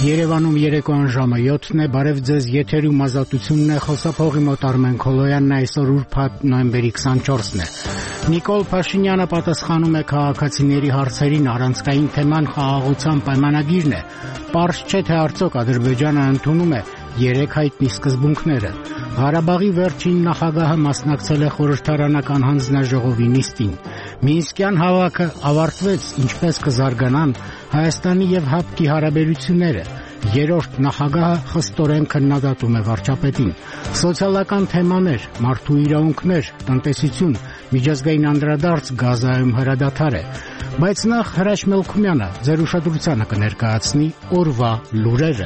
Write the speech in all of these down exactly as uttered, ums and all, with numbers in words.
Երևանում երեկոյան ժամը յոթն է, բարև ձեզ, եթերում ազատությունն է, խոսափողի մոտ Արմեն Քոլոյանն է, այսօր ուրբաթ նոյեմբերի քսանչորսն է։ Նիկոլ Փաշինյանը պատասխանում է քաղաքացիների հարցերին, առանցքային թեման խաղաղության պայմանագիրն է։ Պարզ չէ, թե արդյոք Ադրբեջանը ընդունում է երեք հայտնի սկզբունքները։ Ղարաբաղի վերջին նախագահը մասնակցել է խորհրդարանական հանձնաժողովի նիստին։ Մինսկյան հավաքը ավարտվեց, ինչպես կզարգանան Հայաստանի եւ ՀԱՊԿ-ի հարաբերությունները։ Երրորդ նախագահը խստորեն քննադատում է վարչապետին։ Սոցիալական թեմաներ, մարդու իրավունքներ, տնտեսություն, միջազգային անդրադարձ Գազայում հրադադար է։ Բայց նախ Հրաչ Մելքումյանը ձեր ուշադրությանը կներկայացնի օրվա լուրերը։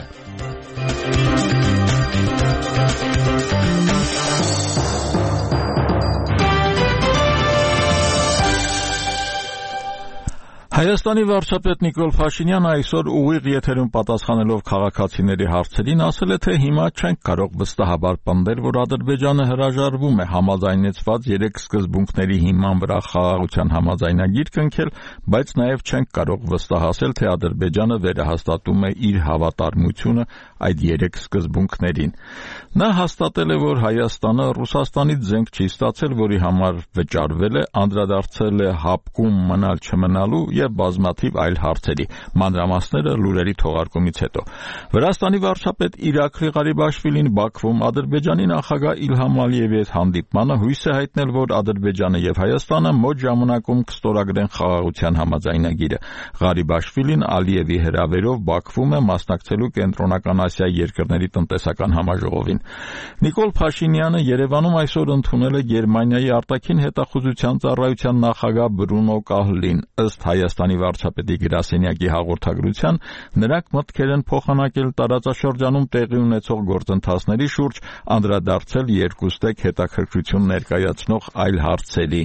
Հայաստանի վարչապետ Նիկոլ Փաշինյանը այսօր ուղիղ եթերում պատասխանելով քաղաքացիների հարցերին ասել է, թե հիմա չենք կարող վստահաբար պնդել, որ Ադրբեջանը հրաժարվում է համաձայնեցված երեք սկզբունքների հիման վրա խաղաղության համաձայնագիր կնքել, բայց նաև չենք կարող վստահել, թե Ադրբեջանը վերահաստատում է իր հավատարմությունը այդ երեք սկզբունքներին։ Նա հաստատել է, որ Հայաստանը Ռուսաստանից զենք չի ստացել, որի համար վճարվել է, անդրադարձել է ՀԱՊԿ-ում մնալ չմնալու եւ բազմաթիվ այլ հարցերի, մանրամասները լուրերի թողարկումից հետո։ Վրաստանի վարչապետ Իրաքլի Ղարիբաշվիլին Բաքվում Ադրբեջանի նախագահ Իլհամ Ալիևի հետ հանդիպմանը հույս է հայտնել, որ Ադրբեջանը եւ Հայաստանը մոտ ժամանակում կստորագրեն խաղաղության համաձայնագիրը։ Ղարիբաշվիլին Ալիևի հրավերով Բաքվում է մասնակցելու Կենտրոնական Ասիայի երկրների տնտեսական համաժողովին։ Նիկոլ Փաշինյանը Երևանում այսօր ընդունել է Գերմանիայի արտաքին հետախուզության ծառայության նախագահ Բրունո Կահլին։ Ըստ Հայաստանի վարչապետի գրասենյակի հաղորդագրության, նրանք մտքեր են փոխանակել տարածաշրջանում տեղի ունեցող գործընթացների շուրջ, անդրադարձել երկուստեք հետաքրքրություն ներկայացնող այլ հարցերի։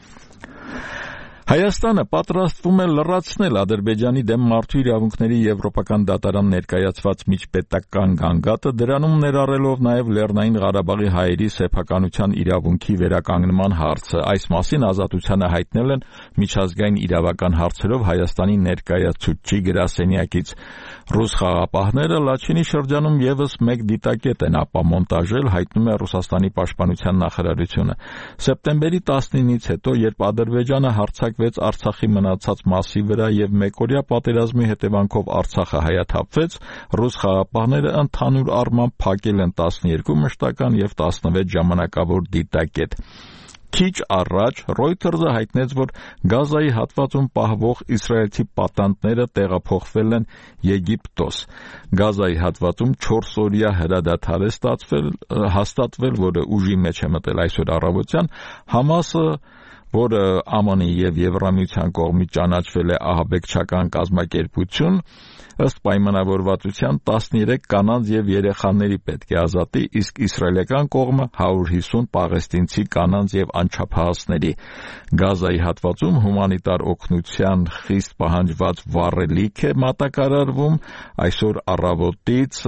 Հայաստանը պատրաստվում է լրացնել Ադրբեջանի դեմ մարդու իրավունքների եվրոպական դատարան ներկայացված միջպետական գանգատը, դրանում ներառելով նաև Լեռնային Ղարաբաղի հայերի սեփականության իրավունքի վերականգնման հարցը։ Այս մասին ազատությանը հայտնել են միջազգային իրավական հարցերով Հայաստանի ներկայացուցիչ գրասենյակից։ Ռուս խաղապահները Լաչինի շրջանում եւս մեկ դիտակետ են ապամոնտաժել, հայտնում է Ռուսաստանի պաշտպանության նախարարությունը։ Սեպտեմբերի տասնինից հետո, երբ Ադրբեջանը հարձակվեց Արցախի մնացած մասի վրա եւ մեկօրյա պատերազմի հետևանքով Արցախը հայաթափվեց, ռուս խաղապահները ընդհանուր առմամբ փակել են տասներկու մշտական եւ տասնվեց ժամանակավոր դիտակետ։ Քիչ առաջ Reuters-ը հայտնեց, որ Գազայի հատվածում պահվող իսրայելցի պատանդները տեղափոխվել են Եգիպտոս։ Գազայի հատվածում չորսօրյա հրադադար է ստացվել, հաստատվել, որը ուժի մեջ է մտել այսօր առավոտյան։ Համասը, որը ԱՄՆ-ի եւ Եվրամիության կողմից ճանաչվել է ահաբեկչական կազմակերպություն, ըստ պայմանավորվածության տասներեք կանանց եւ երեխաների պետք է ազատի, իսկ իսրայելական կողմը հարյուր հիսուն պաղեստինցի կանանց եւ անչափահասների։ Գազայի հատվածում հումանիտար օգնության խիստ պահանջված վառելիք է մատակարարվում։ Այսօր առավոտից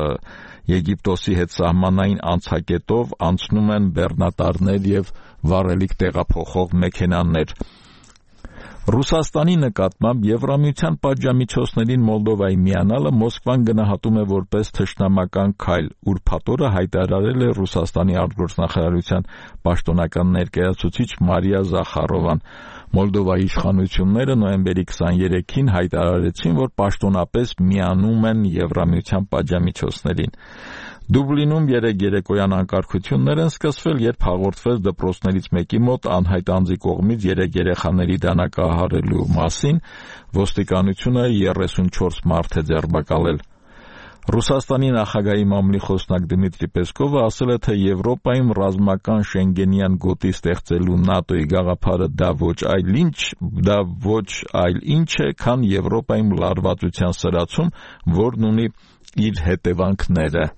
Եգիպտոսի հետ սահմանային անցակետով անցնում են բեռնատարներ եւ վառելիք տեղափոխող մեքենաներ։ Ռուսաստանի նկատմամբ Եվրամիության պատժամիջոցներին Մոլդովայի միանալը Մոսկվան գնահատում է որպես թշնամական քայլ։ Ուրբաթ օրը հայտարարել է Ռուսաստանի արտգործնախարարության պաշտոնական ներկայացուցիչ Մարիա Զախարովան։ Մոլդովայի իշխանությունները նոյեմբերի քսաներեքին հայտարարեցին, որ պաշտոնապես միանում են Եվրամիության պատժամիջոցներին։ Դուբլինում երեկ երեկոյան անկարգություններ են սկսվել, երբ հաղորդվեց դպրոցներից մեկի մոտ անհայտ անձի կողմից երեք երեխաների դանակահարելու մասին, ոստիկանությունը երեսունչորս մարդ է ձերբակալել։ Ռուսաստանի նախագահի մամլի խոսնակ Դմիտրի Պեսկովը ասել է, թե Եվրոպայում ռազմական շենգենյան գոտի ստեղծելու ՆԱՏՕ-ի գաղափարը դա ոչ այլ ինչ, դա ոչ այլ ինչ է, քան Եվրոպայում լարվածության սրացում, որն ունի իր հետևանքները։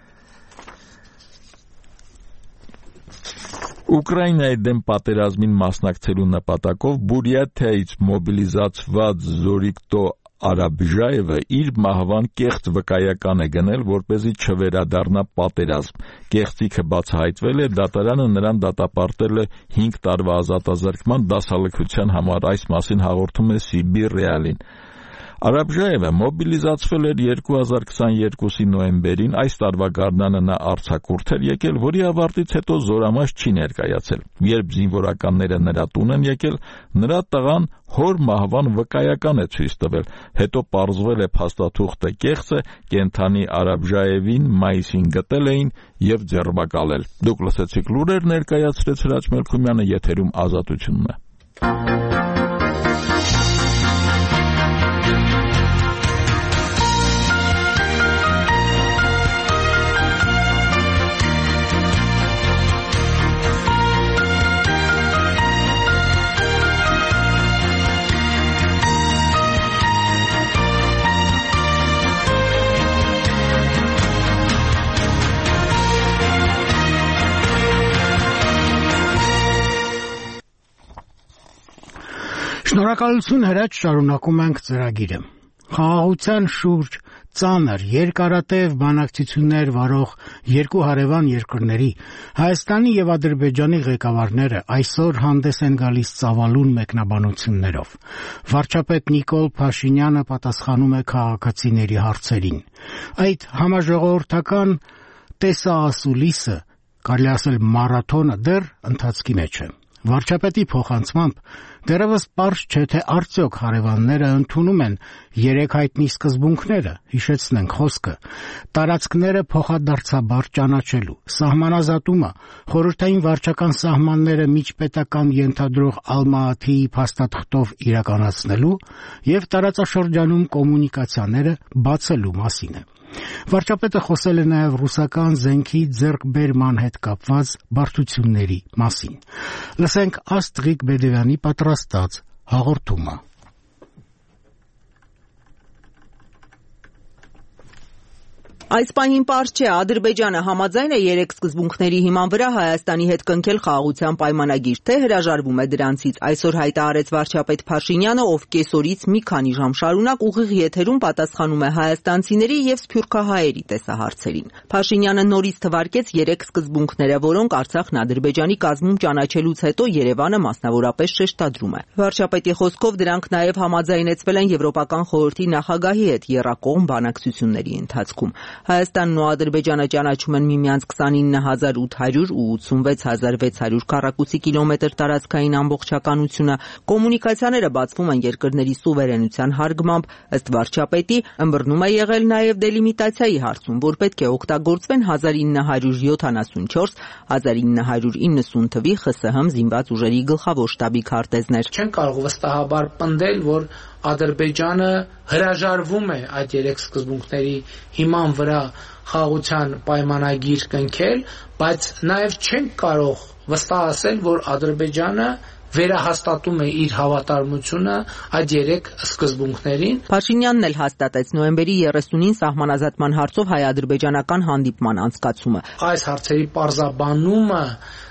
Ուկրաինայի դեմ պատերազմին մասնակցելու նպատակով Բուրյաթիայից մոբիլիզացված Զորիկտո Արաբժաևը իր մահվան կեղծ վկայական է գնել, որպեսզի չվերադառնա պատերազմ։ Կեղծիքը բացահայտվել է, դատարանը նրան դատապարտել է հինգ տարվա ազատազրկման դասալքության համար, այս մասին հաղորդում է Սիբիր Ռեալին։ Արաբժաևը մոբիլիզացվել էր երկու հազար քսաներկուսի նոյեմբերին, այս տարվա գարնանը նա արձակուրդ էր եկել, որի ավարտից հետո զորամաս չի ներկայացել։ Երբ զինվորականները նրա տուն են եկել, նրա տղան հոր մահվան վկայական է ցույց տվել, հետո պարզվել է փաստաթուղթը կեղծ է, կենդանի Արաբժաևին մայիսին գտել էին եւ ձերբակալել։ Դուք լսեցիք լուրեր, ներկայացրեց Հրաչ Մելքումյանը, եթերում Ազատությունն է։ Շնորհակալություն Հրաչ, շարունակում ենք ծրագիրը։ Խաղաղության շուրջ ծանր, երկարատև բանակցություններ վարող երկու հարևան երկրների Հայաստանի եւ Ադրբեջանի ղեկավարները այսօր հանդես են գալիս ծավալուն մեկնաբանություններով։ Վարչապետ Նիկոլ Փաշինյանը պատասխանում է քաղաքացիների հարցերին։ Այդ համաժողովրդական տեսահասուլիսը, կարելի ասել մարաթոնը, դեռ ընթացքի մեջ է։ Վարչապետի փոխանցմամբ դեռևս պարզ չէ, թե արդյոք հարևանները ընդունում են երեք հայտնի սկզբունքները, հիշեցնենք խոսքը, տարածքները փոխադարձաբար ճանաչելու, սահմանազատումը, խորհրդային վարչական սահմանները միջպետական ենթադրող Ալմաաթիի փաստաթղթով իրականացնելու եւ տարածաշրջանում կոմունիկացիաները բացելու մասին է։ Վարչապետը խոսել է նաև ռուսական զենքի ձեռքբերման հետ կապված բարդությունների մասին։ Լսենք Աստղիկ Բեդևյանի պատրաստած հաղորդումը։ Այս պահին պարզ չէ, Ադրբեջանը համաձայն է երեք սկզբունքների հիման վրա Հայաստանի հետ կնքել խաղաղության պայմանագիր, թե հրաժարվում է դրանցից։ Այսօր հայտարարեց վարչապետ Փաշինյանը, ով կեսօրից մի քանի ժամ շարունակ ուղիղ եթերում պատասխանում է հայաստանցիների եւ սփյուռքահայերի տեսահարցերին։ Փաշինյանը նորից թվարկեց երեք սկզբունքները, որոնք Արցախն Ադրբեջանի կազմում ճանաչելուց հետո Երևանը մասնավորապես շեշտադրում է։ Վարչապետի խոսքով դրանք նաև համաձայնեցվել են Եվրոպական խորհրդի նախագահի հետ եռակողմ բանակցությունների ընթացքում։ Հայաստանն ու Ադրբեջանը ճանաչում են միմյանց քսանինը հազար ութ հարյուր ու ութսունվեց հազար վեց հարյուր քառակուսի կիլոմետր տարածքային ամբողջականությունը, կոմունիկացիաները բացվում են երկրների սուվերենության հարգմամբ, ըստ վարչապետի, ըմբռնում է եղել նաև դելիմիտացիայի հարցում, որ պետք է օգտագործվեն հազար ինը հարյուր յոթանասունչորս հազար ինը հարյուր իննսուն թվի Խ Ս Հ զինված ուժերի գլխավոր շտաբի քարտեզներ։ Չեն կարող վստահաբար պնդել, որ Ադրբեջանը հրաժարվում է այդ երեք սկզբունքների հիման վրա խաղաղության պայմանագիր կնքել, բայց նաև չեն կարող վստահ ասել, որ Ադրբեջանը վերահաստատում է իր հավատարմությունը այդ երեք սկզբունքներին։ Փաշինյանն էլ հաստատեց նոյեմբերի երեսունին սահմանազատման հարցով հայ-ադրբեջանական հանդիպման անցկացումը։ Այս հարցերի պարզաբանումը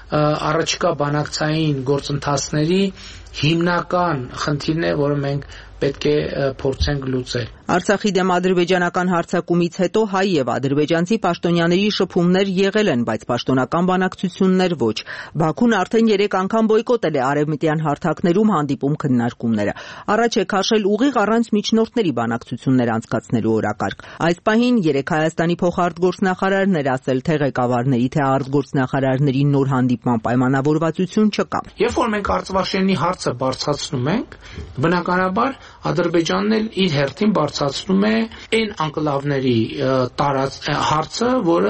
առաջիկա բանակցային գործընթացների հիմնական խնդիրն է, որը մենք պետք է փորձենք լուծել։ Արցախի դեմ ադրբեջանական հարձակումից հետո հայ եւ ադրբեջանցի պաշտոնյաների շփումներ եղել են, բայց պաշտոնական բանակցություններ ոչ։ Բաքուն արդեն երեք անգամ բոյկոտել է արևմտյան հարթակներում հանդիպում քննարկումները։ Առաջ է քաշել ուղիղ առանց միջնորդների բանակցություններ անցկացնելու օրակարգ։ Այս պահին երեք Հայաստանի փոխարտգործնախարարն էր ասել, թե ղեկավարների, թե արտգործնախարարների նոր հանդիպման պայմանավորվածություն չկա։ Երբ որ մենք Արցախի հարցը բարձրացնում ենք, բնականաբար Ադրբեջանն էլ իր հերթին բարձրացնում է այն անկլավների տարած հարցը, որը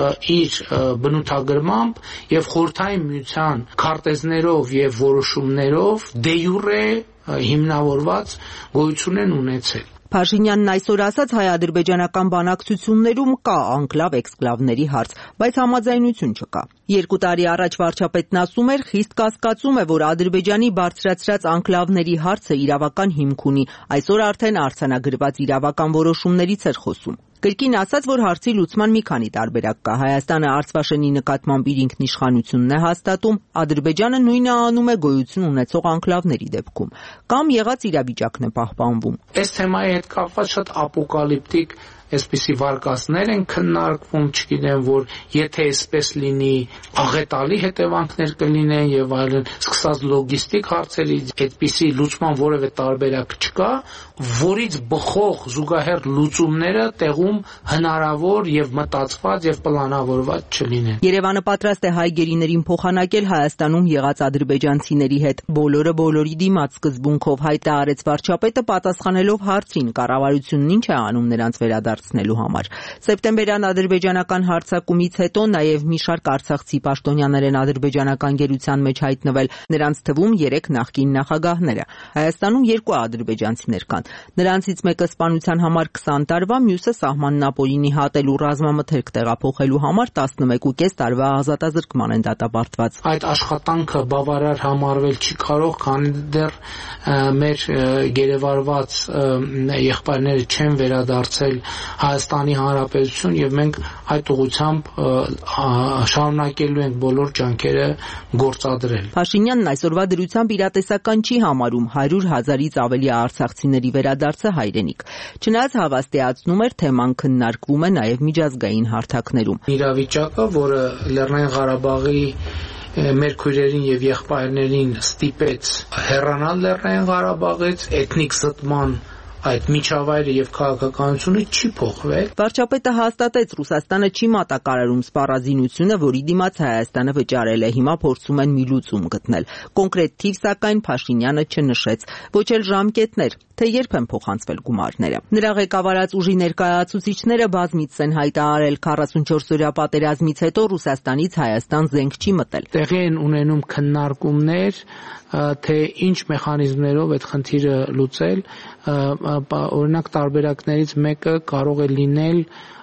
իր բնութագրմամբ եւ խորհրդային միության քարտեզներով եւ որոշումներով դե յուրե հիմնավորված գոյություն են ունեցել։ Փաշինյանն այսօր ասաց, հայ-ադրբեջանական բանակցություններում կա անկլավ-էքսկլավների հարց, բայց համաձայնություն չկա։ Երկու տարի առաջ վարչապետն ասում էր, խիստ կասկածում է, որ Ադրբեջանի բարձրացրած անկլավների հարցը իրավական հիմք ունի, այսօր արդեն արձանագրված իրավական որոշումներից էր խոսում։ Կրկին ասաց, որ հարցի լուծման մի քանի տարբերակ կա։ Հայաստանը Արցախի նկատմամբ իր ինքնիշխանությունն է հաստատում, Ադրբեջանը նույնը անում է գոյություն ունեցող անկլավների դեպքում, կամ եղած իրավիճակն է պահպանվում։ Այս թեմայի հետ կապված շատ ապոկալիպտիկ այսպիսի վարկածներ են քննարկվում, չգիտեմ, որ եթե այսպես լինի, աղետալի հետևանքներ կլինեն եւ այլն, սկսած լոգիստիկ հարցերից, այդպիսի լուծման որևէ տարբերակ չկա, որից բխող զուգահեռ լուծումները տեղում հնարավոր եւ մտածված եւ պլանավորված չլինեն։ Երևանը պատրաստ է հայ գերիներին փոխանակել Հայաստանում եղած ադրբեջանցիների հետ։ Բոլորը բոլորի դիմաց սկզբունքով հայտ է արեց վարչապետը, պատասխանելով հարցին՝ կառավարությունն ինչ է անում նրանց վերադարձնելու համար։ Սեպտեմբերյան ադրբեջանական հարձակումից հետո նաև մի շարք արցախցի պաշտոնյաներ են ադրբեջանական գերության մեջ հայտնվել, նրանց թվում երեք նախկին նախագահները։ Հայաստանում երկու ադրբեջանցիներ կան։ Նրանցից մեկը սպանության համար քսան տարվա, մյուսը սահմանն ապօրինի հատելու ռազմամթերք տեղափոխելու համար տասնմեկուկես տարվա ազատազրկման են դատապարտված։ Այդ աշխատանքը բավարար համարվել չի կարող, քանի դեռ մեր գերեվարված եղբայրները չեն վերադարձել Հայաստանի Հանրապետություն եւ մենք այդ ուղղությամբ շարունակելու ենք բոլոր ջանքերը գործադրել։ Փաշինյանն այսօրվա դրությամբ իրատեսական չի համարում հարյուր հազարից ավելի արցախցիների վերադարձը հայրենիք։ Չնայած հավաստիացնում էր, թեման քննարկվում է նաև միջազգային հարթակներում։ Իրավիճակը, որը Լեռնային Ղարաբաղի մեր քույրերին եւ եղբայրներին ստիպեց հեռանալ Լեռնային Ղարաբաղից, էթնիկ զտման այդ միջավայրը եւ քաղաքականությունը չի փոխվել։ Վարչապետը հաստատեց, Ռուսաստանը չի մատակարարում սպառազինությունը, որի դիմաց Հայաստանը վճարել է, հիմա փորձում են մի լուծում գտնել։ Կոնկրետ թիվ, սակայն Փաշինյանը չնշեց, ոչ էլ ժամկետներ, թե երբ են փոխանցվել գումարները։ Նրա ղեկավարած ուժի ներկայացուցիչները բազմիցս են հայտարարել, քառասունչորս-օրյա պատերազմից հետո Ռուսաստանից Հայաստան զենք չի մտել։ Տեղի են ունենում քննարկումներ, թե ինչ մեխանիզմներով այդ խնդիրը լուծել, օրինակ տարբերակներից մեկը կարող է լինել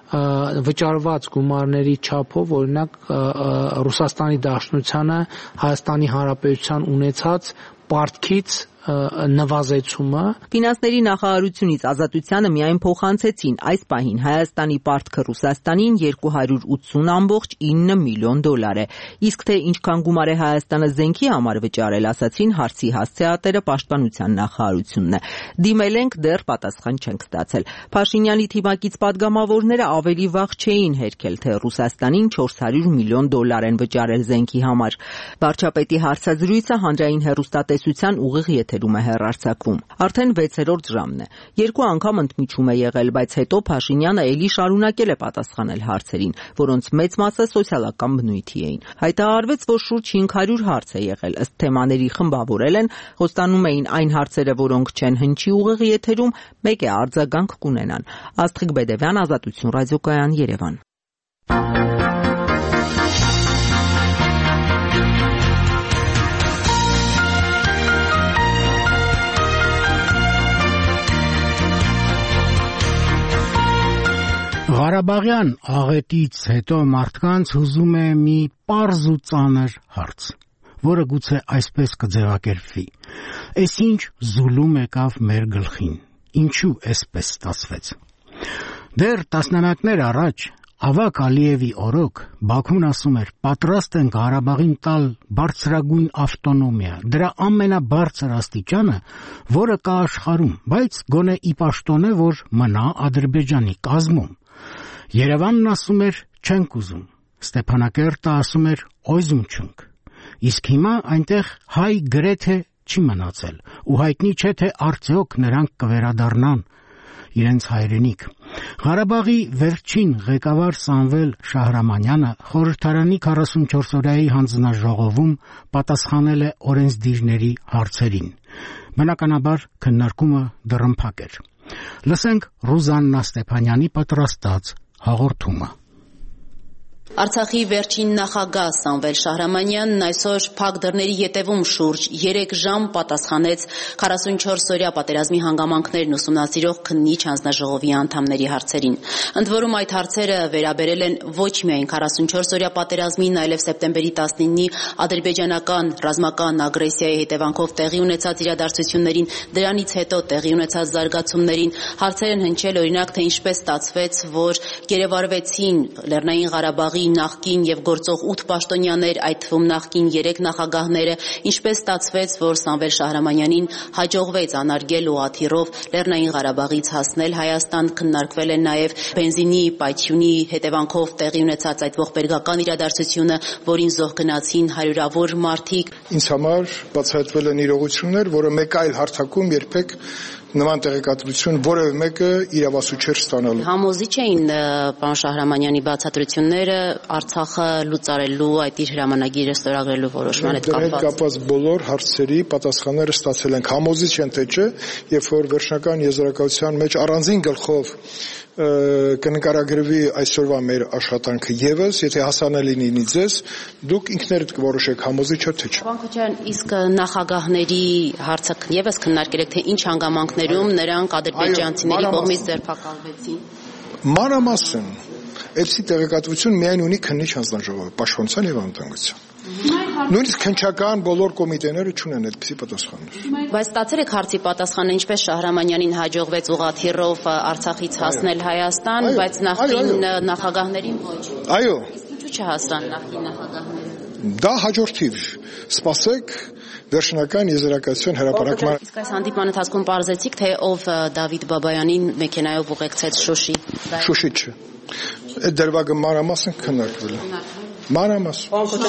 վճարված գումարների չափով, օրինակ Ռուսաստանի Դաշնությանը Հայաստանի Հանրապետության ունեցած պարտքից նվազեցումը։ Ֆինանսների նախարարությունից Ազատությանը միայն փոխանցեցին այս պահին Հայաստանի պարտքը Ռուսաստանին երկու հարյուր ութսուն կόμma ինը միլիոն դոլար է։ Իսկ թե ինչքան գումար է Հայաստանը զենքի համար վճարել, ասացին հարցի հասցեատերը Պաշտպանության նախարարությունն է։ Դիմել ենք, դեռ պատասխան չենք ստացել։ Փաշինյանի թիմակից падգամավորները ավելի վաղ չէին հերքել, թե Ռուսաստանին չորս հարյուր միլիոն դոլար են վճարել զենքի համար։ Վարչապետի հարցազրույցը հանրային հեռուստատեսության ուղիղ եթերում է հեռարձակվում։ Արդեն վեցերորդ ժամն է։ Երկու անգամ ընդմիջում է եղել, բայց հետո Փաշինյանը ելի շարունակել է պատասխանել հարցերին, որոնց մեծ մասը սոցիալական բնույթի էին։ Հայտարարվեց, որ շուրջ հինգ հարյուր հարց է եղել, ըստ թեմաների խմբավորել են, խոստանում էին այն հարցերը, որոնք չեն հնչի ուղիղ եթերում, մեկ է արձագանք կունենան։ Աստղիկ Բեդևյան, Ազատություն ռադիոկայան, Երևան։ Ղարաբաղյան աղետից հետո մարդկանց հուզում է մի պարզ ու ծանր հարց, որը գուցե այսպես կձևակերպվի. «Էս ինչ զուլում եկավ մեր գլխին, ինչու էսպես ստացվեց»։ Դեռ տասնամյակներ առաջ Ավակ Ալիևի օրոք Բաքուն ասում էր. «Պատրաստ ենք Ղարաբաղին տալ բարձրագույն ավտոնոմիա, դրա ամենաբարձր աստիճանը, որը կա աշխարհում, բայց գոնե ի պաշտոնե, որ մնա Ադրբեջանի կազմում»։ Երևանն ասում էր չենք ուզում, Ստեփանակերտը ասում էր օյզում չունք։ Իսկ հիմա այնտեղ հայ գրեթե չի մնացել, ու հայտնի չէ թե արդյոք նրանք կվերադառնան իրենց հայրենիք։ Ղարաբաղի վերջին ղեկավար Սամվել Շահրամանյանը խորհրդարանի քառասունչորս-օրյայի հանձնաժողովում պատասխանել է օրենսդիրների հարցերին։ Բնականաբար քննարկումը դռնփակ էր։ Լսենք Ռուզաննա Ստեփանյանի պատրաստած հաղորդումը։ Արցախի վերջին նախագահ Սամվել Շահրամանյանն այսօր փակ դռների ետևում շուրջ երեք ժամ պատասխանեց քառասունչորս-օրյա պատերազմի հանգամանքներն ուսումնասիրող քննիչ հանձնաժողովի անդամների հարցերին։ Ընդ որում այդ հարցերը վերաբերել են ոչ միայն քառասունչորս-օրյա պատերազմին, այլև սեպտեմբերի տասնինի ադրբեջանական ռազմական ագրեսիայի հետևանքով տեղի ունեցած իրադարձություններին, դրանից հետո տեղի ունեցած զարգացումներին։ Հարցեր են հնչել օրինակ, թե ինչպես ստացվեց, որ գերեվարվեցին Լեռնային Ղարաբաղի Ղարաբաղի նախկին եւ գործող ութ պաշտոնյաներ, այդ թվում նախկին երեք նախագահները, ինչպես ստացվեց, որ Սամվել Շահրամանյանին հաջողվեց անարգել ուղղաթիռով Լեռնային Ղարաբաղից հասնել Հայաստան, քննարկվել են նաեւ բենզինի պայթյունի հետևանքով տեղի ունեցած այդ ողբերգական իրադարձությունը, որին զոհ գնացին հարյուրավոր մարդիկ։ Ինձ համար բացահայտվել են իրողություններ, որը մեկ այլ հարթակում երբեք նման տեղեկատվություն որևէ մեկը իրավասու չէր ստանալու։ Համոզիչ էին պարոն Շահրամանյանի բացատրությունները Արցախը լուծարելու այդ իր հրամանագիրը ստորագրելու որոշման հետ կապված։ Դրանք կապված բոլոր հարցերի պատասխանները ստացել ենք։ Համոզիչ են թե չէ, երբ որ վերջնական եզրակացության մեջ առանձին գլխով կնկարագրվի այսօրվա մեր աշխատանքը եւս, եթե հասանելի լինի ձեզ, դուք ինքներդ կորոշեք համոզիչ է թե չէ։ Պարոն Քոչարյան, իսկ նախագահների հարցը եւս քննարկել եք, թե ինչ հանգամանքներում նրանք ադրբեջանցիների կողմից ձերբակալվեցին։ Մանրամասն Էլսի տեղեկատվություն միայն ունի քննիչ հանձնաժողովը, պաշտպանության եւ անվտանգության։ Նույնիսկ քննչական բոլոր կոմիտեները չունեն այդպիսի պատասխաններ։ Բայց ստացել եք հարցի պատասխանը, ինչպես Շահրամանյանին հաջողվեց ուղղաթիռով Արցախից հասնել Հայաստան, բայց նախկին նախագահներին ոչ։ Այո։ Ինչու չհասան նախկին նախագահները։ Դա հաջորդիվ։ Սպասեք վերջնական եզրակացության հրապարակման։ Իսկ այս հանդիպման ընթացքում պարզեցիք, թե ով Դավիթ Բաբայանին մեքենայով ուղեկցեց Շուշի։ Շուշի չէ։ Այդ դրվագը մանրամասն քննարկվել է։ Մանրամասն։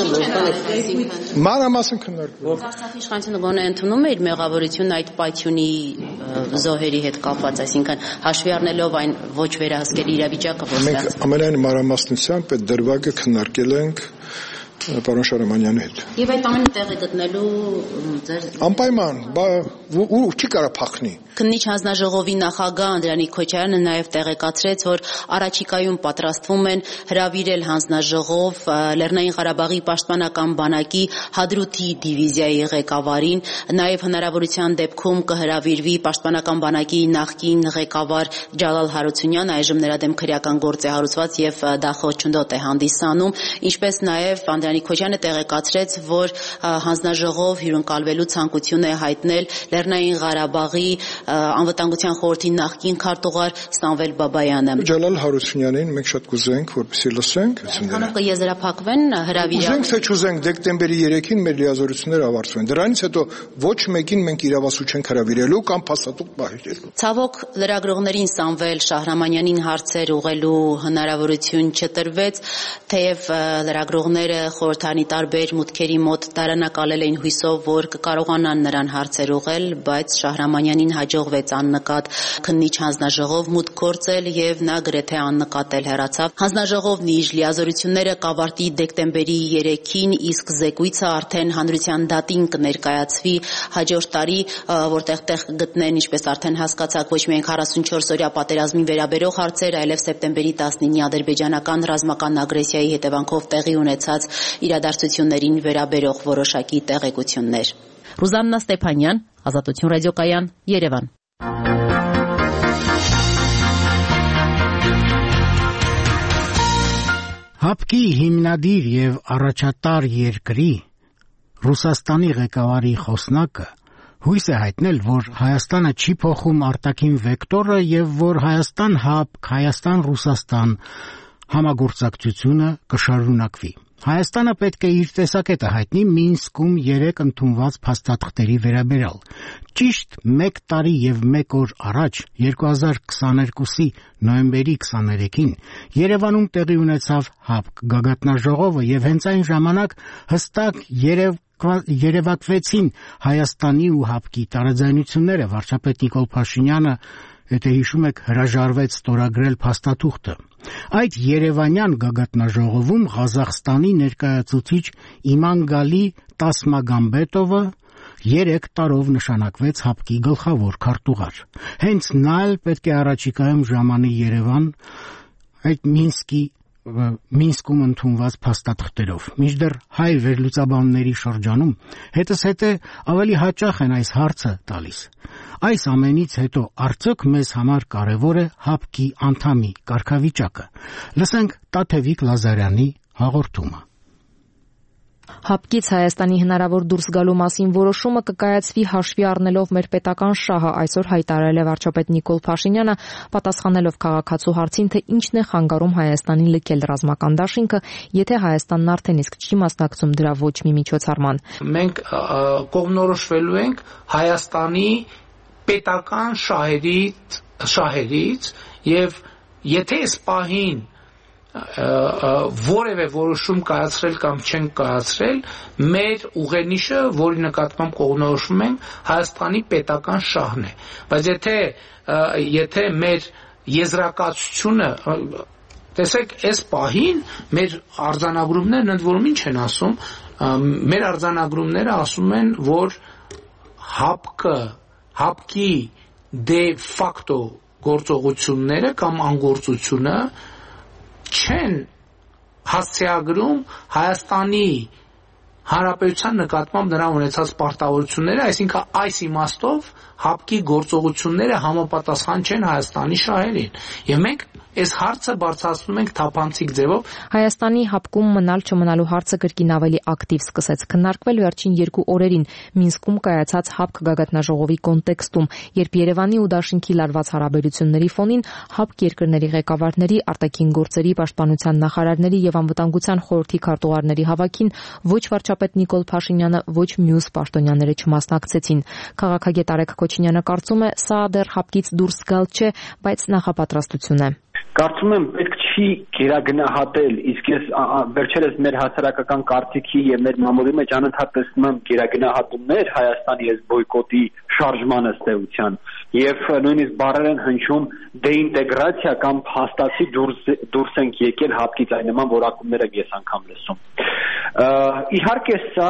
Մանրամասն քննարկվել։ Արցախի իշխանությունը գոնե ընդունում է իր մեղավորությունը այդ պայթյունի զոհերի հետ կապված, այսինքն հաշվի առնելով այն ոչ վերահսկելի իրավիճակը, որ մենք ամենայն մանրամասնությամբ այդ դրվագը քննարկել ենք պարոն Շահրամանյանի հետ։ Եվ այդ ամենը տեղի գտնելու ձեր անպայման, ու չի կարա փախնի։ Քննիչ հանձնաժողովի նախագահ Անդրանիկ Քոչարյանը նաև տեղեկացրեց, որ առաջիկայում պատրաստվում են հրավիրել հանձնաժողով Լեռնային Ղարաբաղի պաշտպանական բանակի Հադրութի դիվիզիայի ղեկավարին, նաև հնարավորության դեպքում կհրավիրվի պաշտպանական բանակի նախկին ղեկավար Ջալալ Հարությունյանը, այժմ նրա դեմ քրեական գործ է հարուցված եւ դախոչնդոտ է հանդիսանում, ինչպես նաև Անդրանիկ Քոչարյանը տեղեկացրեց, որ հանձնաժողով հյուրընկալվելու ցանկություն է հայտնել Լեռնային Ղարաբաղի անվտանգության խորհրդի նախկին քարտուղար Սամվել Բաբայանը։ Ջալալ Հարությունյանին մենք շատ կուզենք, որպեսզի լսենք։ Քանով կեզրափակվեն հրավիրյալ։ Ուզենք թե չուզենք, դեկտեմբերի երեքին մեր լիազորությունները ավարտվում են։ Դրանից հետո ոչ մեկին մենք իրավասու չենք հրավիրելու կամ փաստաթուղթ պահելու։ Ցավոք լրագրողներին Սամվել Շահրամանյանին հարցեր ուղղելու հնարավորություն չտրվեց, թեև լրագրողները խորհրդանի տարբեր մուտքերի մոտ դարանակալել էին հույսով, որ կկարողանան նրան հարցեր ուղղել, բայց Շահրամանյանին հաջողվեց աննկատ քննիչ հանձնաժողով մուտք գործել եւ նա գրեթե աննկատել հեռացավ։ Հանձնաժողովն իր լիազորությունները կավարտի դեկտեմբերի երեքին, իսկ զեկույցը արդեն հանրության դատին կներկայացվի հաջորդ տարի, որտեղ տեղ կգտնեն, ինչպես արդեն հասկացաք, ոչ միայն քառասունչորս օրյա պատերազմին վերաբերող հարցեր, այլև սեպտեմբերի տասնինի ադրբեջանական ռազմական ագրեսիայի հետևանքով տեղի ունեցած իրադարձություններին վերաբերող որոշակի տեղեկություններ։ Ռուզաննա Ստեփանյան, Ազատություն ռադիոկայան, Երևան։ ՀԱՊԿ-ի հիմնադիր եւ առաջատար երկրի Ռուսաստանի ղեկավարի խոսնակը հույս է հայտնել, որ Հայաստանը չի փոխում արտաքին վեկտորը եւ որ Հայաստան-ՀԱՊԿ, Հայաստան-Ռուսաստան համագործակցությունը կշարունակվի։ Հայաստանը պետք է իր տեսակետը հայտնի Մինսկում երեք ընդունված փաստաթղթերի վերաբերյալ։ Ճիշտ մեկ տարի եւ մեկ օր առաջ երկու հազար քսաներկուսի նոյեմբերի քսաներեքին Երևանում տեղի ունեցավ ՀԱՊԿ գագաթնաժողովը եւ հենց այն ժամանակ հստակ երև երևակվեցին Հայաստանի ու ՀԱՊԿ-ի տարաձայնությունները։ Վարչապետ Նիկոլ Փաշինյանը, եթե հիշում եք, հրաժարվեց ստորագրել փաստաթուղթը։ Այդ Երևանյան գագաթնաժողովում Ղազախստանի ներկայացուցիչ Իմանգալի Տասմագամբետովը երեք տարով նշանակվեց ՀԱՊԿ-ի գլխավոր քարտուղար։ Հենց նա էլ պետք է առաջիկայում ժամանի Երևան այդ Մինսկի Մինսկում ընդունված փաստաթղթերով։ Մինչդեռ հայ վերլուծաբանների շրջանում հետզհետե ավելի հաճախ են այս հարցը տալիս։ Այս ամենից հետո արդյոք մեզ համար կարևոր է ՀԱՊԿ-ի անդամի կարգավիճակը։ Լսենք Տաթևիկ Լազարյանի հաղորդումը։ Հապկից Հայաստանի հնարավոր դուրս գալու մասին որոշումը կկայացվի հաշվի առնելով մեր պետական շահը, այսօր հայտարարել է վարչապետ Նիկոլ Փաշինյանը, պատասխանելով քաղաքացու հարցին, թե ինչն է խանգարում Հայաստանին լքել ռազմական դաշինքը, եթե Հայաստանն արդեն իսկ չի մասնակցում դրա ոչ մի միջոցառման։ Մենք կողմնորոշվելու ենք Հայաստանի պետական շահերից, շահերից եւ եթե այս պահին որևէ որոշում կայացրել կամ չենք կայացրել, մեր ուղենիշը, որի նկատմամբ կողմնորոշվում ենք, Հայաստանի պետական շահն է։ Բայց եթե եթե մեր եզրակացությունը, տեսեք, այս պահին մեր արձանագրումներն ընդ որում ինչ են ասում, մեր արձանագրումները ասում են, որ հապկը, հապկի դե ֆակտո գործողությունները կամ անգործությունը չեն հասցեագրում Հայաստանի Հանրապետության նկատմամբ նրան ունեցած պարտավորությունները, այսինքն այս իմաստով հապկի գործողությունները համապատասխան չեն Հայաստանի շահերին։ Եվ մենք այս հարցը բարձրացնում ենք թափանցիկ ձևով։ Հայաստանի հապկում մնալ չմնալու հարցը կրկին ավելի ակտիվ սկսեց քննարկվել վերջին երկու օրերին Մինսկում կայացած հապկ գագաթնաժողովի կոնտեքստում, երբ Երևանի ու Դաշինքի լարված հարաբերությունների ֆոնին հապկ երկրների ղեկավարների, արտաքին գործերի, պաշտպանության նախարարների եւ անվտանգության խորհրդի քարտուղարների հավաքին ոչ վարչապետ Նիկոլ Փաշինյանը, ոչ մյուս պաշտոնյաները չմասնակցեցին։ Քաղաքագետ Արեգ Քոչինյանը կարծում է, սա դեռ հապկից դուրս գալ չէ, բայց նախապատրաստություն է։ Կարծում եմ պետք չի գերագնահատել, իսկ ես վերջերս մեր հասարակական կարծիքի եւ մեր մամուլի մեջ անընդհատ տեսնում եմ գերագնահատումներ Հայաստանի այս բոյկոտի շարժման ըստեյության եւ նույնիսկ բառեր են հնչում դեինտեգրացիա կամ փաստացի դուրս դուրս ենք եկել հապկից, այն նման որակումներ եմ ես անգամ լսում։ Իհարկե սա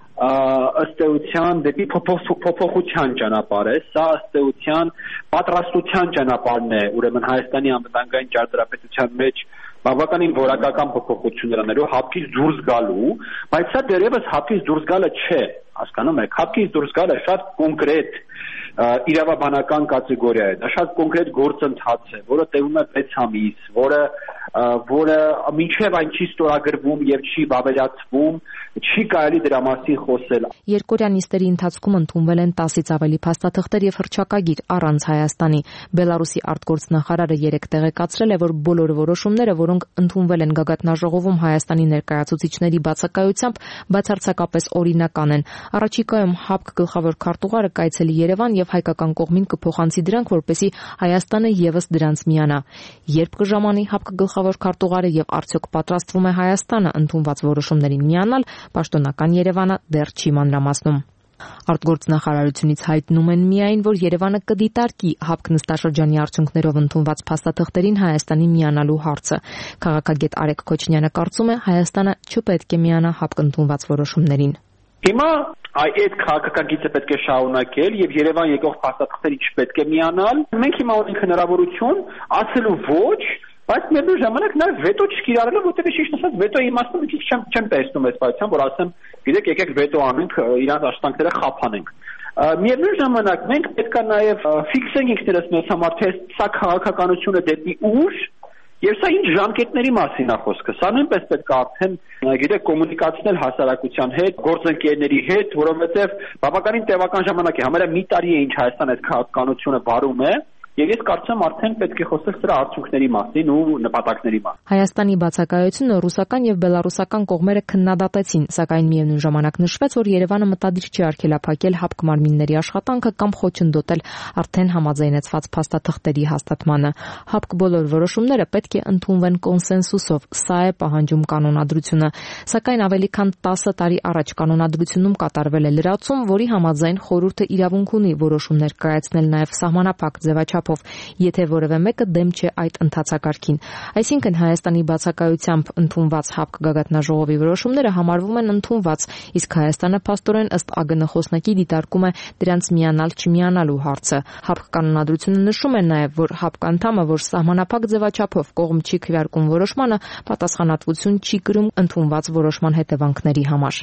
ըստ էության դեպի փոփոխության ճանապարհ է, սա ըստ էության պատրաստության ճանապարհն է, ուրեմն Հայաստանի անվտանգային ճարտարապետության մեջ բավականին որակական փոփոխություններ անելու, հապկից դուրս գալու, բայց սա դեռևս հապկից դուրս գալը չէ, հասկանում եք, հապկից դուրս գալը շատ կոնկրետ իրավաբանական կատեգորիա է, դա շատ կոնկրետ գործընթաց է, որը տևում է վեց ամիս, որը որը մինչև այն չի ստորագրվում եւ չի բավարարվում, չի կարելի դրա մասին խոսել։ Երկօրյա նիստերի ընթացքում ընդունվել են տասից ավելի փաստաթղթեր եւ հռչակագիր առանց Հայաստանի։ Բելարուսի արտգործնախարարը երեկ տեղեկացրել է, որ բոլոր որոշումները, որոնք ընդունվել են գագաթնաժողովում Հայաստանի ներկայացուցիչների բացակայությամբ, բացարձակապես օրինական են։ Առաջիկայում հապկ գլխավոր քարտուղարը կայցելի Երևան եւ հայկական կողմին կփոխանցի դրանք, որպեսզի Հայաստանը եւս դրանց միանա։ Երբ կժամանի հապկ գլխավոր քարտուղարը եւ արդյոք պատրաստվում է Հայաստանը ընդունված որոշումներին միանալ, պաշտոնական Երևանը դեռ չի մանրամասնում։ Արտգործնախարարությունից հայտնում են միայն, որ Երևանը կդիտարկի հապկ նստաշրջանի արդյունքներով ընդունված փաստաթղթերին Հայաստանի միանալու հարցը։ Քաղաքագետ Արեգ Քոչինյանը կարծում է, Հայաստանը չպետք է միանա հապկ ընդունված որոշումներին։ Հիմա այդ քաղաքագիծը պետք է շարունակել եւ Երևան եկող փաստաթղթերին չպետք է միանալ։ Մենք հիմա ունենք հնարավորություն ասելու ոչ, բայց միևնույն ժամանակ նաեւ վետո չկիրառելու, որտեղ ճիշտ ասած վետոյի իմաստը մի քիչ չեմ չեմ տեսնում այս պայթյան, որ ասեմ, գիտեք, եկեք վետո անենք, իրանց աշխատանքները խափանենք։ Միևնույն ժամանակ մենք պետք է նաեւ ֆիքսենք ինքներս մեզ համար, թե սա քաղաքականությունը դեպի ուր Եվ սա ինչ ժամկետների մասին է խոսքը։ Սա նույնպես պետք է արդեն, գիտեք, կոմունիկացնել հասարակության հետ, գործընկերների հետ, որովհետև բավականին տևական ժամանակ է, համարյա մի տարի է ինչ Հայաստան այդ քաղաքականությունը վարում է, եւ ես կարծում եմ արդեն պետք է խոսել սրա արդյունքների մասին ու նպատակների մասին։ Հայաստանի բացակայությունը ռուսական եւ բելարուսական կողմերը քննադատեցին, սակայն միևնույն ժամանակ նշվեց, որ Երևանը մտադիր չի արգելափակել հապկ մարմինների աշխատանքը կամ խոչընդոտել արդեն համաձայնեցված փաստաթղթերի հաստատմանը։ Հապկ բոլոր որոշումները պետք է ընդունվեն կոնսենսուսով, սա է պահանջում կանոնադրությունը, սակայն ավելի քան տասը տարի առաջ կանոնադրությունում կատարվել է լրացում, որի համաձայն խորհուրդը իրավունք ունի որոշումներ կայացնել նաեւ սահմանափակ ձևաչափ եթե որևէ մեկը դեմ չէ այդ ընթացակարգին։ Այսինքն Հայաստանի բացակայությամբ ընդունված հապկ գագաթնաժողովի որոշումները համարվում են ընդունված, իսկ Հայաստանը փաստորեն ըստ ԱԳՆ խոսնակի դիտարկում է դրանց միանալ չմիանալու հարցը։ Հապկ կանոնադրությունը նշում է նաև, որ հապկ անդամը, որ սահմանափակ ձևաչափով կողմ չի քվեարկում որոշմանը, պատասխանատվություն չի կրում ընդունված որոշման հետևանքների համար։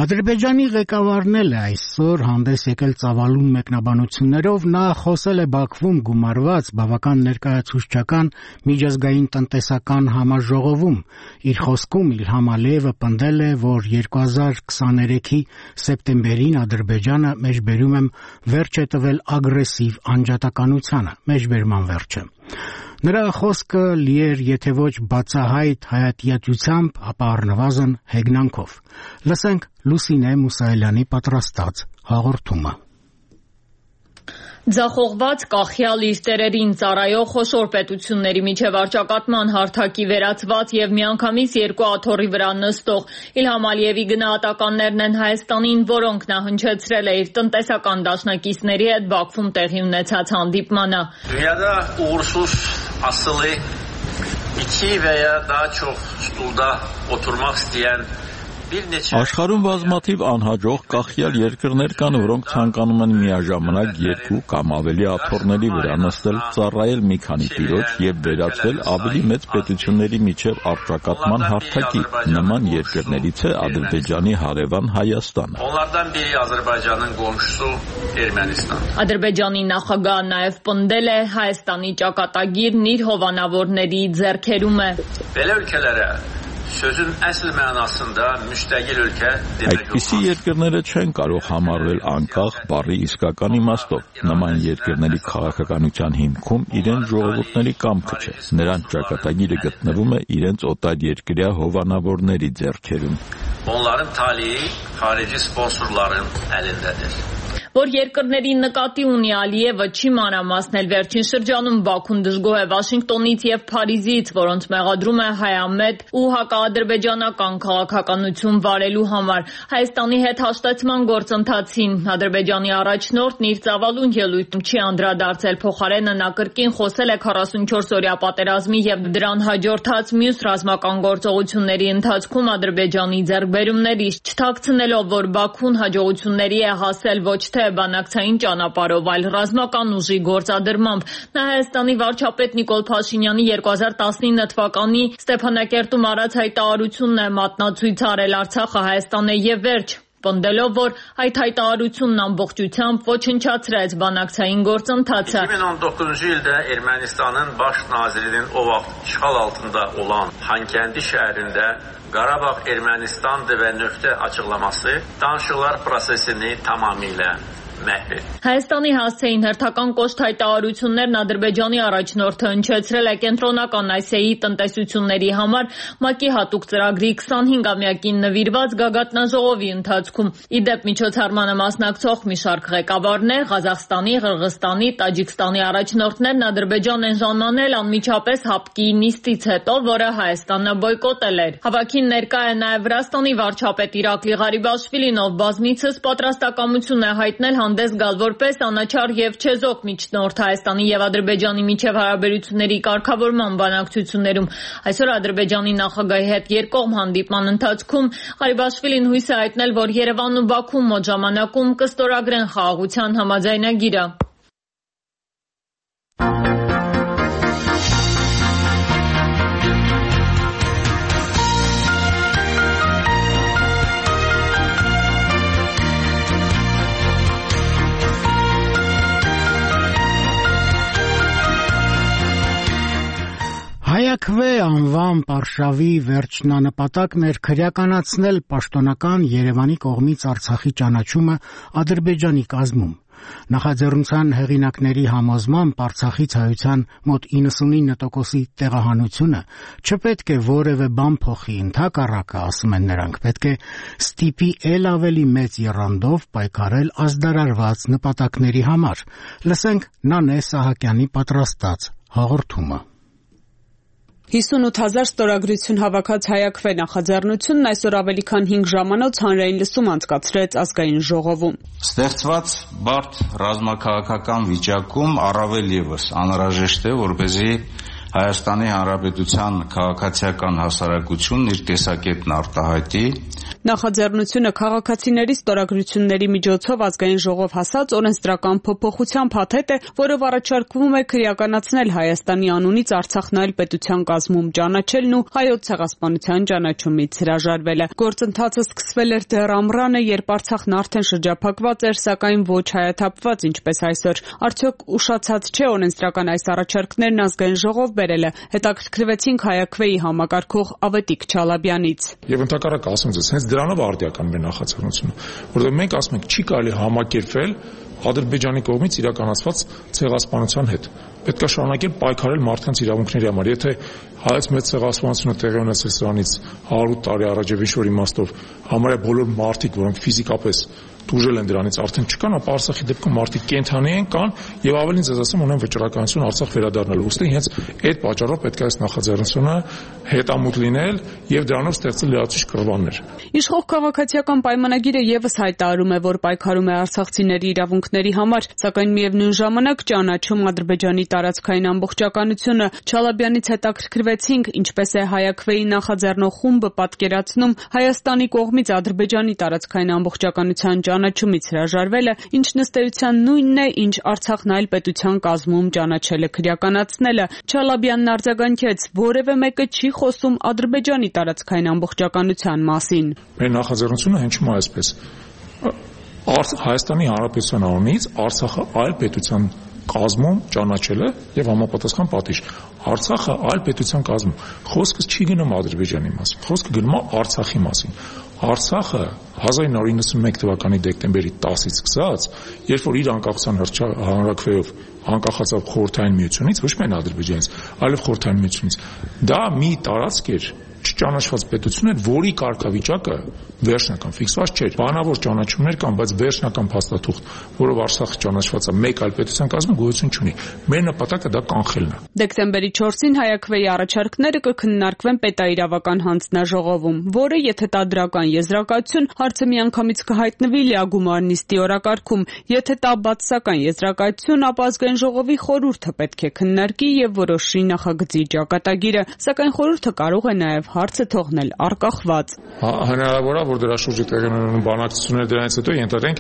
Ադրբեջանի ղեկավարն էլ է այսօր հանդես եկել ծավալուն մեկնաբանություններով, նա խոսել է Բաքվում գումարված բավական ներկայացուցչական միջազգային տնտեսական համաժողովում։ Իր խոսքում Իլհամ Ալիևը պնդել է, որ երկու հազար քսաներեքի սեպտեմբերին Ադրբեջանը մեջբերում եմ վերջ է տվել ագրեսիվ անջատականությանը, մեջբերման վերջը։ Նրա խոսքը լի էր եթե ոչ բացահայտ հայատյացությամբ, ապա առնվազն հեգնանքով։ Լսենք Լուսինե Մուսայելյանի պատրաստած հաղորդումը։ Ձախողված կախյալ իր տերերին ծառայող խոշոր պետությունների միջև առճակատման հարթակի վերածված եւ միանգամից երկու աթոռի վրա նստող Իլհամ Ալիևի գնահատականներն են Հայաստանին, որոնք նա հնչեցրել է իր տնտեսական դաշնակիցների հետ Բաքվում տեղի ունեցած հանդիպմանը։ Dünyada uğursuz asılı iki veya daha çok stulda oturmak isteyen Աշխարհում բազմաթիվ անհաջող կախյալ երկրներ կան, որոնք ցանկանում են միաժամանակ երկու կամ ավելի աթոռների վրա նստել, ծառայել մի քանի տիրոջ եւ վերածվել ավելի մեծ պետությունների միջև առճակատման հարթակի։ Նման երկրներից է Ադրբեջանի հարևան Հայաստանը։ Onlardan biri Azerbaycan'ın komşusu Ermənistan։ Ադրբեջանի նախագահը նաև պնդել է Հայաստանի ճակատագիրն իր հովանավորների ձեռքերում է։ Belə ölkələrə sözün əsl mənasında müstəqil ölkə demək Այդպիսի երկրները չեն կարող համարվել անկախ բառի իսկական իմաստով։ Նման երկրների քաղաքականության հիմքում իրենց ժողովուրդների կամքը չէ։ Նրանց ճակատագիրը գտնվում է իրենց օտարերկրյա հովանավորների ձեռքերում։ Onların talihi xarici sponsorların əlindədir։ Որ երկրների նկատի ունի Ալիևը չի մանրամասնել վերջին շրջանում Բաքուն դժգոհ է Վաշինգտոնից եւ Փարիզից, որոնց մեղադրում է հայամետ ու հակաադրբեջանական քաղաքականություն վարելու համար։ Հայաստանի հետ հաշտեցման գործընթացին Ադրբեջանի առաջնորդն իր ծավալուն ելույթում չի անդրադարձել, փոխարենը նա կրկին խոսել է քառասունչորս օրյա պատերազմի եւ դրան հաջորդած մյուս ռազմական գործողությունների ընթացքում Ադրբեջանի ձեռքբերումներից, չթաքցնելով, որ Բաքուն հաջողությունների է հասել ոչ թե բանակցային ճանապարհով, այլ ռազմական ուժի գործադրմամբ։ Նա Հայաստանի վարչապետ Նիկոլ Փաշինյանի երկու հազար տասնինը թվականի Ստեփանակերտում արած հայտարարությունն է մատնացույց արել Արցախը Հայաստան է եւ վերջ, պնդելով, որ այդ հայտարարությունն ամբողջությամբ ոչնչացրեց բանակցային գործընթացը։ iki min on doqquzuncu ildə Ermənistanın baş nazirinin o vaxt işğal altında olan Xankəndi şəhərində Qarabağ Ermənistandır və nöqtə açıqlaması danışıqlar prosesini tamamilə məhv etdi։ Հայաստանի հասցեին հերթական կոշտ հայտարարություններն Ադրբեջանի առաջնորդը հնչեցրել է Կենտրոնական Ասիայի տնտեսությունների համար ՄԱԿ-ի հատուկ ծրագրի քսանհինգամյակին նվիրված գագաթնաժողովի ընթացքում։ Ի դեպ միջոցառմանը մասնակցող մի շարք ղեկավարներ, Ղազախստանի, Ղրղստանի, Տաջիկստանի առաջնորդներն Ադրբեջան են ժամանել անմիջապես ՀԱՊԿ-ի նիստից հետո, որը Հայաստանը բոյկոտել էր։ Հավաքին ներկա է նաև Վրաստանի վարչապետ Իրակլի Ղարիբաշվիլին, ով բազմիցս պատրաստակամություն է հայտնել հանդես գալ որպես անաչառ եւ չեզոք միջնորդ Հայաստանի եւ Ադրբեջանի միջև հարաբերությունների կարգավորման բանակցություններում։ Այսօր Ադրբեջանի նախագահի հետ երկկողմ հանդիպման ընթացքում Ղարիբաշվիլին հույս է հայտնել, որ Երևանն ու Բաքուն մոտ ժամանակում կստորագրեն խաղաղության համաձայնագիրը։ Հայաքվե անվան արշավի վերջնանպատակն էր քրեականացնել պաշտոնական Երևանի կողմից Արցախի ճանաչումը Ադրբեջանի կազմում։ Նախաձեռնության հեղինակների համոզմամբ Արցախից հայության մոտ իննսունինը տոկոսի տեղահանությունը չպետք է որևէ բան փոխի, ընդհակառակը, ասում են նրանք, պետք է ստիպի էլ ավելի մեծ եռանդով պայքարել ազդարարված նպատակների համար։ Լսենք Նանե Սահակյանի պատրաստած հաղորդումը։ հիսունութ հազար ստորագրություն հավաքած հայաքվե նախաձեռնությունն այսօր ավելի քան հինգ ժամանոց հանրային լսում անցկացրեց ազգային ժողովում։ Ստեղծված բարդ ռազմաքաղաքական վիճակում առավել ևս անհրաժեշտ է, որպեսզի Հայաստանի Հանրապետության քաղաքացիական հասարակությունն իր տեսակետն արտահայտի։ Նախաձեռնությունը քաղաքացիների ստորագրությունների միջոցով ազգային ժողով հասած օրենսդրական փոփոխության փաթեթ է, որով առաջարկվում է քրեականացնել Հայաստանի անունից Արցախն այլ պետության կազմում ճանաչելն ու հայոց ցեղասպանության ճանաչումից հրաժարվելը։ Գործընթացը սկսվել էր դեռ ամռանը, երբ Արցախն արդեն շրջափակված էր, սակայն ոչ հայաթափված, ինչպես այսօր։ Արդյոք ուշացած չէ օրենսդրական այս առաջարկներն ազգային ժողով բերելը։ Հետաքրքրվեցինք Հայաքվեի համակարգող Ավետիք Չալաբյանից։ Եվ ընդհակառակը ասում ես, հենց դրանով արդիական մեր նախաձեռնությունը, որովհետև մենք ասում ենք, չի կարելի համակերպվել Ադրբեջանի կողմից իրականացված ցեղասպանության հետ։ Պետք է շարունակել պայքարել մարդկանց իրավունքների համար։ Եթե հայոց մեծ ցեղասպանությունը տեղի ունեցել սրանից հարյուր տարի առաջ եւ ինչ-որ իմաստով համարյա բոլոր մարդիկ, որոնք ֆիզիկապես դուժել են դրանից, արդեն չկան, ապա Արցախի դեպքում մարդիկ կենթանի են, կան եւ ավելին ձեզ ասեմ, ունեն վճռականություն Արցախ վերադառնալու։ Ուստի հենց այդ պատճառով պետք է այս նախաձեռնությունը հետամուտ լինել եւ դրանով ստեղծել լրացուցիչ կռվաններ։ Իշխող քաղաքացիական պայմանագիրը եւս հայտարարում է, որ պայքարում է արցախցիների իրավունքների համար, սակայն միևնույն ժամանակ ճանաչում Ադրբեջանի տարածքային ամբողջականությունը։ Չալաբյանից հետաքրքրվեցինք, ինչպես է Հայաքվեի նախաձեռնող խումբը պատկերացնում Հայաստանի կողմից Ադրբեջանի տարածքային ամբողջականության ճանաչումից հրաժարվելը, ինչ ըստ էության նույնն է, ինչ Արցախն այլ պետության կազմում ճանաչելը քրեականացնելը։ Չալաբյանն արձագանքեց, որևէ մեկը չի խոսում Ադրբեջանի տարածքային ամբողջականության մասին։ Մեր նախաձեռնությունը հնչում է այսպես. Հայաստանի Հանրապետության անունից Արցախը այլ պետության կազմում ճանաչելը եւ համապատասխան պատիժ։ Արցախը այլ պետության կազմում։ Խոսքը չի գնում Ադրբեջանի մասին, խոսքը գնում է Արցախի մասին։ Արցախը հազար նորը իննսունմեկ թվականի դեկտեմբերի տասից սկսած, երբ որ իր անկախության հանրաքվեով անկախացավ Խորհրդային Միությունից, ոչ միայն Ադրբեջանից, այլև Խորհրդային Միությունից, դա մի տարածք էր, չճանաչված պետություն էր, որի կարգավիճակը վերջնական ֆիքսված չէր։ Բանավոր ճանաչումներ կան, բայց վերջնական փաստաթուղթ, որով Արցախը ճանաչված է մեկ այլ պետության կազմում, գոյություն չունի։ Մեր նպատակը դա կանխելն է։ Դեկտեմբերի չորսին Հայաքվեի առաջարկները կքննարկվեն պետաիրավական հանձնաժողովում, որը, եթե տա դրական եզրակացություն, հարցը միանգամից կհայտնվի լիագումար նիստի օրակարգում։ Եթե տա բացասական եզրակացություն, ապա ազգային ժողովի խորհուրդը պետք է քննարկի եւ որոշի նախագծի ճակատագիրը, սակայն խորհուրդը կարող է նաեւ հարցը թողնել առկախված։ Հնարավոր է, որ դրա շուրջը տեղի ունենան բանակցություններ, դրանից հետո ենթադրենք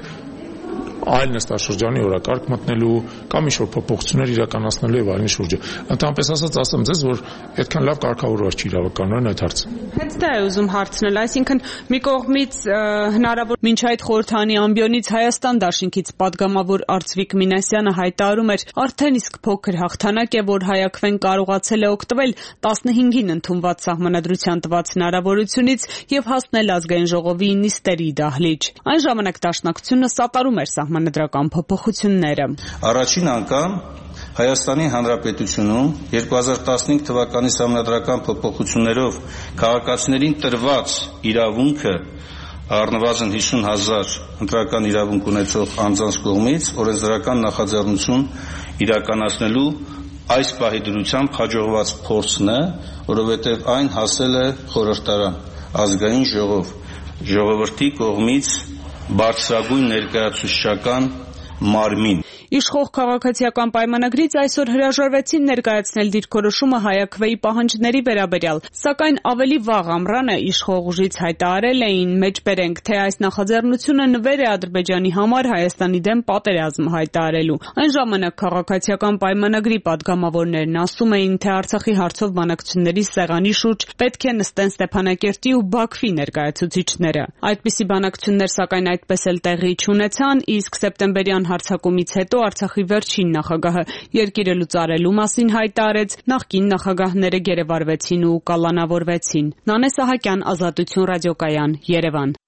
այլ նստաշրջանի օրակարգ մտնելու կամ ինչ-որ փոփոխություններ իրականացնելու եւ այլն շուրջը։ Ընդհանրապես ասած, ասեմ ձեզ, որ այդքան լավ կարգավորված չի իրավականորեն այդ հարցը։ Հենց դա է ուզում հարցնել, այսինքն մի կողմից հնարավոր մինչ այդ խորհրդանի ամբիոնից Հայաստան դաշինքից падգամավոր Արծվիկ Մինասյանը հայտարարում էր, արդեն իսկ փոքր հաղթանակ է, որ Հայաքվեն կարողացել է օգտվել տասնհինգին ընդունված սահմանադրության տված հնարավորությունից եւ հասնել ազգային ժողովի նիստերի դահլիճ։ Այն ժամանակ դաշնակցությունը սատարում էր սահմանադրական փոփոխությունները։ Առաջին անգամ Հայաստանի Հանրապետությունում երկու հազար տասնհինգ թվականի սահմանադրական փոփոխություններով քաղաքացիներին տրված իրավունքը առնվազն հիսուն հազար ընտրական իրավունք ունեցող անձանց կողմից օրենսդրական նախաձեռնություն իրականացնելու այս պահի դրությամբ հաջողված փորձն է, որովհետև այն հասել է խորհրդարան, ազգային ժողով, ժողովրդի կողմից բարձրագույն ներկայացուցչական մարմին։ Իշխող քաղաքացիական պայմանագրից այսօր հրաժարվեցին ներկայացնել դիրքորոշումը Հայաքվեի պահանջների վերաբերյալ, սակայն ավելի վաղ ամռանը իշխող ուժից հայտարարել էին, մեջբերենք, թե այս նախաձեռնությունը նվեր է Ադրբեջանի համար Հայաստանի դեմ պատերազմ հայտարարելու։ Այն ժամանակ քաղաքացիական պայմանագրի падգամավորներն ասում էին, թե Արցախի հարցով բանակցությունների սեղանի շուրջ պետք է նստեն Ստեփանակերտի ու Բաքվի ներկայացուցիչները։ Այդպիսի բանակցություններ սակայն այդպես էլ տեղի չունեցան, իսկ սեպտեմբերյան հարձակումից հետո Արցախի վերջին նախագահը երկիրը լուծարելու մասին հայտարարեց, նախկին նախագահները գերեվարվեցին ու կալանավորվեցին։ Նանե Սահակյան, Ազատություն ռադիոկայան, Երևան։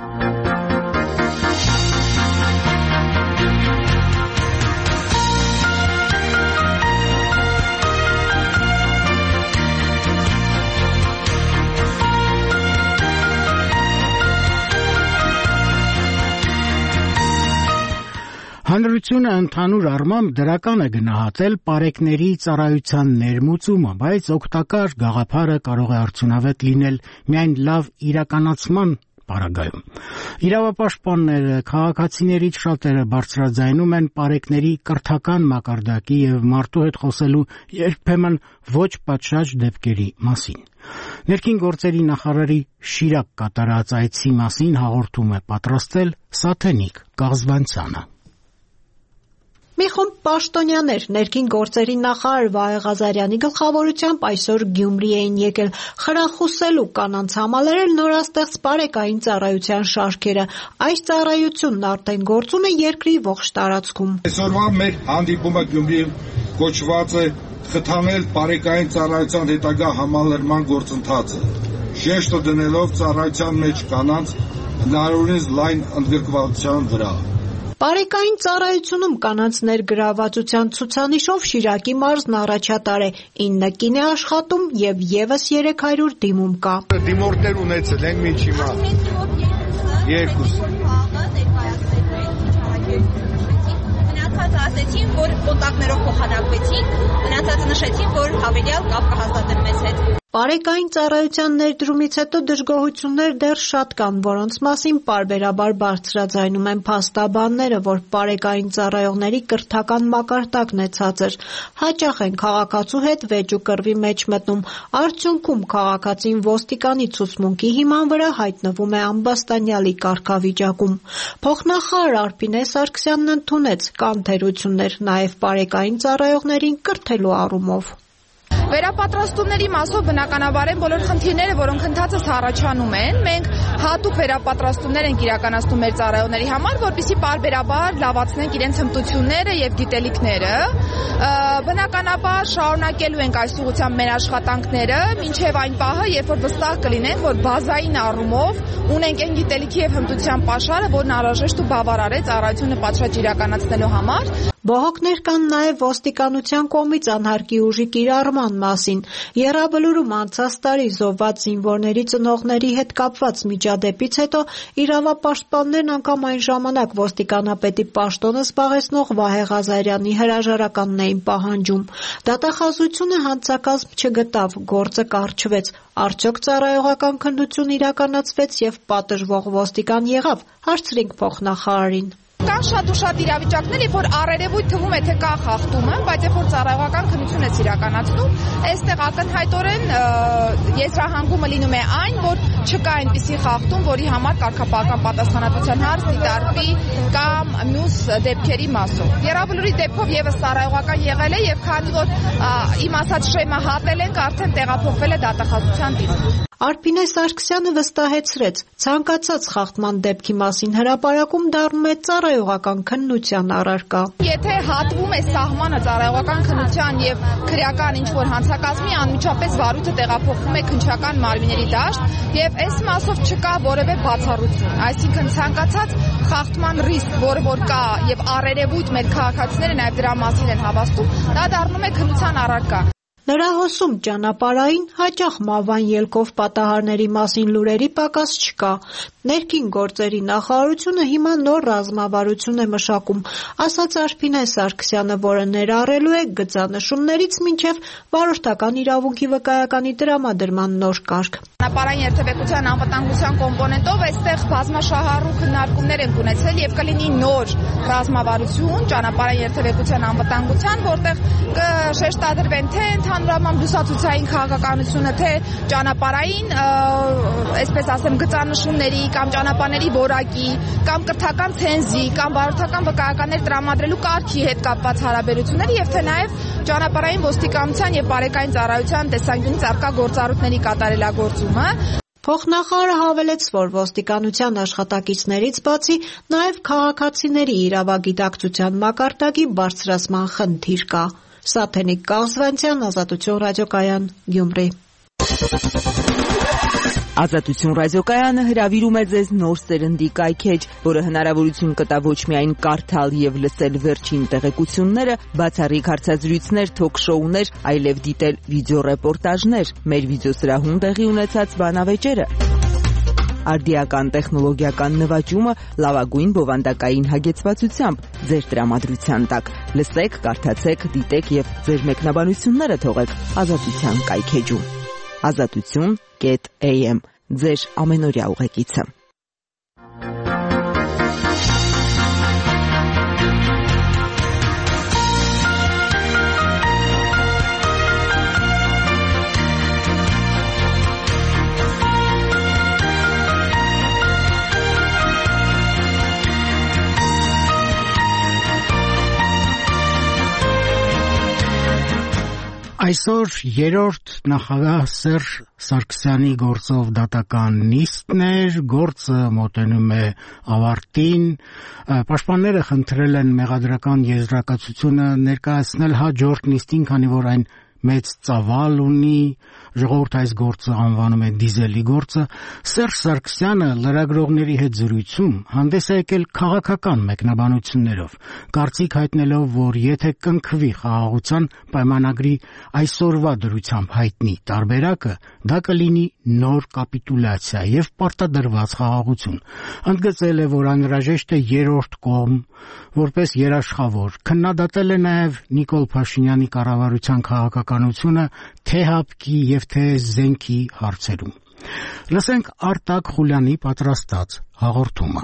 Հանրությունը ընդհանուր առմամբ դրական է գնահատել պարեկների ծառայության ներմուծումը, բայց օգտակար գաղափարը կարող է արդյունավետ լինել միայն լավ իրականացման պարագայում։ Իրավապաշտպանները, քաղաքացիներից շատերը բարձրաձայնում են պարեկների կրթական մակարդակի եւ մարդու հետ խոսելու երբեմն ոչ պատշաճ դեպքերի մասին։ Ներքին գործերի նախարարի Շիրակ կատարած այցի մասին հաղորդում է պատրաստել Սաթենիկ Կազվանցյանը։ Մի խումբ պաշտոնյաներ ներքին գործերի նախարար Վահե Ղազարյանի գլխավորությամբ այսօր Գյումրի էին եկել խրախուսելու կանանց համալրել նորաստեղծ բարեկային ծառայության շարքերը։ Այս ծառայությունն արդեն գործում է երկրի ողջ տարածքում։ Այսօրվա մեր հանդիպումը Գյումրիում կոչված է խթանել բարեկային ծառայության հետագա համալրման գործընթացը, շեշտը դնելով ծառայության մեջ կանանց հնարավորինս լայն ընդգրկվածության վրա։ Բարեկային ծառայությունում կանանց ներգրավվածության ցուցանիշով Շիրակի մարզն առաջատար է, ինը կին է աշխատում եւ եւս երեք հարյուր դիմում կա։ Դիմորդներ ունեցել ենք մինչ հիմա երկուս։ Մնացածը ասեցին, որ կոնտակտներով փոխանակվեցին, մնացածը նշեցին, որ հավելյալ կապ կհաստատեն մեզ հետ։ Բարեկային ծառայության ներդրումից հետո դժգոհություններ դեռ շատ կան, որոնց մասին պարբերաբար բարձրաձայնում են փաստաբանները, որ բարեկային ծառայողների կրթական մակարդակն է ցածր։ Հաճախ են քաղաքացու հետ վեճ ու կռվի մեջ մտնում։ Արդյունքում քաղաքացին ոստիկանի ցուցմունքի հիման վրա հայտնվում է ամբաստանյալի կարգավիճակում։ Փոխնախարար Արփինե Սարգսյանն ընդունեց կան թերություններ նաև բարեկային ծառայողներին կրթելու առումով։ Վերապատրաստումների մասով բնականաբար են բոլոր խնդիրները, որոնք ընթացս առաջանում են։ Մենք հատուկ վերապատրաստումներ ենք իրականացնում մեր ծառայողների համար, որպեսզի պարբերաբար լավացնենք իրենց հմտությունները եւ գիտելիքները։ Բնականաբար շարունակելու ենք այս ուղղությամբ մեր աշխատանքները, մինչեւ այն պահը, երբ որ վստահ կլինենք, որ բազային առումով ունենք այն գիտելիքի եւ հմտության պաշարը, որն անհրաժեշտ ու բավարար է ծառայությունը պատշաճ իրականացնելու համար։ Բողոքներ կան նաև ոստիկանության կողմից անհարկի ուժի կիրառման մասին։ Եռաբլուրում անցած տարի զոհված զինվորների ծնողների հետ կապված միջադեպից հետո իրավապաշտպաններն անգամ այն ժամանակ ոստիկանապետի պաշտոնը զբաղեցնող Վահե Ղազարյանի հրաժարականն էին պահանջում։ Դատախազությունը հանցակազմ չգտավ, գործը կարճվեց։ Արդյոք ծառայողական քննություն իրականացվեց եւ պատժվող ոստիկան եղավ, հարցրինք փոխնախարարին։ Կան շատ ու շատ իրավիճակներ, երբ որ առերևույթ թվում է, թե կա խախտումը, բայց երբ որ ծառայողական քննություն ես իրականացնում, այստեղ ակնհայտորեն եզրահանգումը լինում է այն, որ չկա այնպիսի խախտում, որի համար կարգապահական պատասխանատվության հարց դիտարկվի կամ մյուս դեպքերի մասով։ Եռաբլուրի դեպքով եւս ծառայողական եղել է եւ քանի որ իմ ասած շեմը հատել ենք, արդեն տեղափոխվել է դատախազության դիմաց։ Արփինե Սարգսյանը վստահեցրեց, ցանկացած խախտման դեպքի մասին հրապարակում դառնում է ծառայողական քննության առարկա։ Եթե հատվում է սահմանը ծառայողական քննության եւ քրեական ինչ-որ հանցակազմի, անմիջապես վարույթը տեղափոխվում է քննչական մարմինների դաշտ եւ այս մասով չկա որևէ բացառություն։ Այսինքն ցանկացած խախտման ռիսկ, որը որ կա եւ առերևույթ մեր քաղաքացիները նաեւ դրա մասին են հավաստում, դա դառնում է քննության առարկա։ Լրահոսում ճանապարհային հաճախ մավան ելքով պատահարների մասին լուրերի պակաս չկա։ Ներքին գործերի նախարարությունը հիմա նոր ռազմավարություն է մշակում, ասաց Արփինե Սարգսյանը, որը ներառելու է գծանշումներից մինչև վարորդական իրավունքի վկայականի տրամադրման նոր կարգ։ Ճանապարհային երթևեկության անվտանգության կոմպոնենտով այստեղ բազմաշահառու քննարկումներ են ունեցել եւ կլինի նոր ռազմավարություն ճանապարհային երթևեկության անվտանգության, որտեղ կշեշտադրվեն թե ընդհանրապես լուսացուցային քաղաքականությունը, թե ճանապարհային, այսպես ասեմ, գծանշումների կամ ճանապարհների որակի, կամ կրթական ցենզի, կամ վարորդական վկայականներ տրամադրելու կարգի հետ կապված հարաբերությունները եւ թե նաեւ ճանապարհային ոստիկանության եւ բարեկային ծառայության տեսանկյունից առկա գործառույթների կատարելագործումը։ Փոխնախարարը հավելեց, որ ոստիկանության աշխատակիցներից բացի նաև քաղաքացիների իրավագիտակցության մակարդակի բարձրացման խնդիր կա։ Սաթենիկ Կազվանցյան, Ազատություն ռադիոկայան, Գյումրի։ Ազատություն ռադիոկայանը հրավիրում է ձեզ նոր սերնդի կայքեջ, որը հնարավորություն կտա ոչ միայն կարդալ եւ լսել վերջին տեղեկությունները, բացառիկ հարցազրույցներ, թոք-շոուներ, այլև դիտել վիդեոռեպորտաժներ, մեր վիդեոսրահում տեղի ունեցած բանավեճերը, արդիական տեխնոլոգիական նվաճումը լավագույն բովանդակային հագեցվածությամբ ձեր տրամադրության տակ։ Լսեք, կարդացեք, դիտեք եւ ձեր մեկնաբանությունները թողեք Ազատության կայքեջում։ Ազատություն am ձեր ամենօրյա ուղեկիցը։ Այսօր երրորդ նախագահ Սերժ Սարգսյանի գործով դատական նիստն էր, գործը մոտենում է ավարտին, պաշտպանները խնդրել են մեղադրական եզրակացությունը ներկայացնել հաջորդ նիստին, քանի որ այն մեծ ծավալ ունի, ժողովուրդ այս գործը անվանում է դիզելի գործը։ Սերժ Սարգսյանը լրագրողների հետ զրույցում հանդես է եկել քաղաքական մեկնաբանություններով, կարծիք հայտնելով, որ եթե կնքվի խաղաղության պայմանագրի այսօրվա դրությամբ հայտնի տարբերակը, դա կլինի նոր կապիտուլյացիա եւ պարտադրված խաղաղություն։ Ընդգծել է, որ անհրաժեշտ է երրորդ կողմ, որպես երաշխավոր, քննադատել է նաեւ Նիկոլ Փաշինյանի կառավարության քաղաքականությունը թե հապկի եւ թե զենքի հարցերում։ Լսենք Արտակ Խուլյանի պատրաստած հաղորդումը։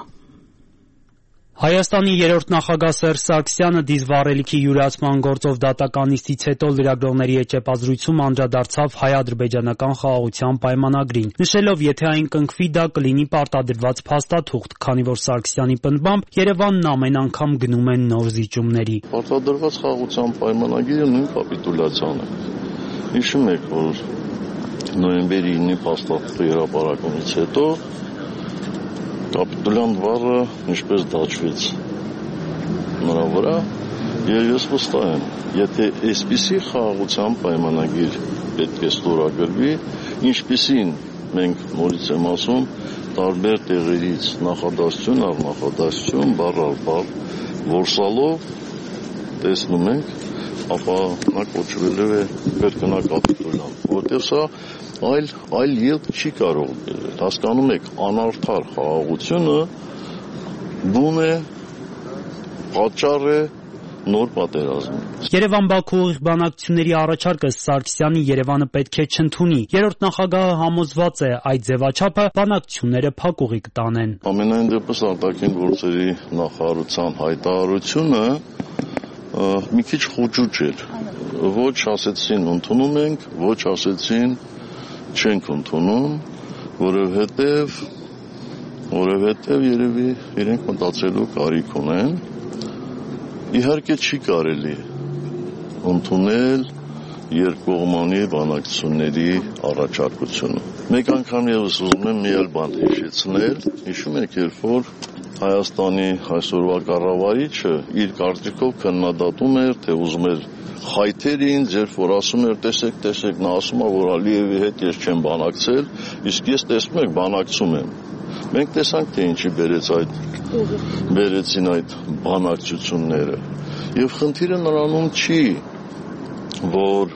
Հայաստանի երրորդ նախագահ Սերժ Սարգսյանը դիզվառելիքի յուրացման գործով դատական նիստից հետո լրագրողների հետ ճեպազրույցում անդրադարձավ հայ-ադրբեջանական խաղաղության պայմանագրին, նշելով, եթե այն կնքվի, դա կլինի պարտադրված փաստաթուղթ, քանի որ Սարգսյանի պնդմամբ Երևանն ամեն անգամ գնում է նոր զիջումների։ Պարտադրված խաղաղության պայմանագիրը նույն կապիտուլյացիան է։ Հիշում եք, որ նոյեմբերի ինը փաստաթղթի հրապարակումից հետո կապիտուլյան բառը ինչպես դաջվեց նրա վրա, եւ ես վստահ եմ, եթե այսպիսի խաղաղության պայմանագիր պետք է ստորագրվի, ինչպիսին մենք նորից եմ ասում, տարբեր տեղերից նախադասություն առ նախադասություն, բառ առ բառ որսալով տեսնում ենք, ապա նա կոչվելու է կրկնակապիտուլյան, որտեղ սա այլ այլ ելք չի կարող բերել։ Հասկանում եք, անարդար խաղաղությունը բուն է, պատճառ է նոր պատերազմի։ Երևան-Բաքու ուղիղ բանակցությունների առաջարկը Սարգսյանի Երևանը պետք է չընդունի։ Երրորդ նախագահը համոզված է, այդ ձևաչափը բանակցությունները փակուղի կտանեն։ Ամենայն դեպս արտաքին գործերի նախարարության հայտարարությունը մի քիչ խոճուճ էր։ Ոչ ասեցին ընդունում ենք, ոչ ասեցին չենք ընդունում, որովհետև որովհետև երևի իրենք մտածելու կարիք ունեն։ Իհարկե չի կարելի ընդունել երկկողմանի բանակցությունների առաջարկությունը։ Մեկ անգամ եւս ուզում եմ մի այլ բան հիշեցնել, հիշում եք, երբ որ Հայաստանի այսօրվա կառավարիչը իր կարծիքով քննադատում էր, թե ուզում էր խայթերին, ձեր որ ասում էր, տեսեք, տեսեք, նա ասում է, որ Ալիևի հետ ես չեմ բանակցել, իսկ ես տեսնում եք բանակցում եմ։ Մենք տեսանք, թե ինչի բերեց այդ բերեցին այդ բանակցությունները։ Եվ խնդիրը նրանում չի, որ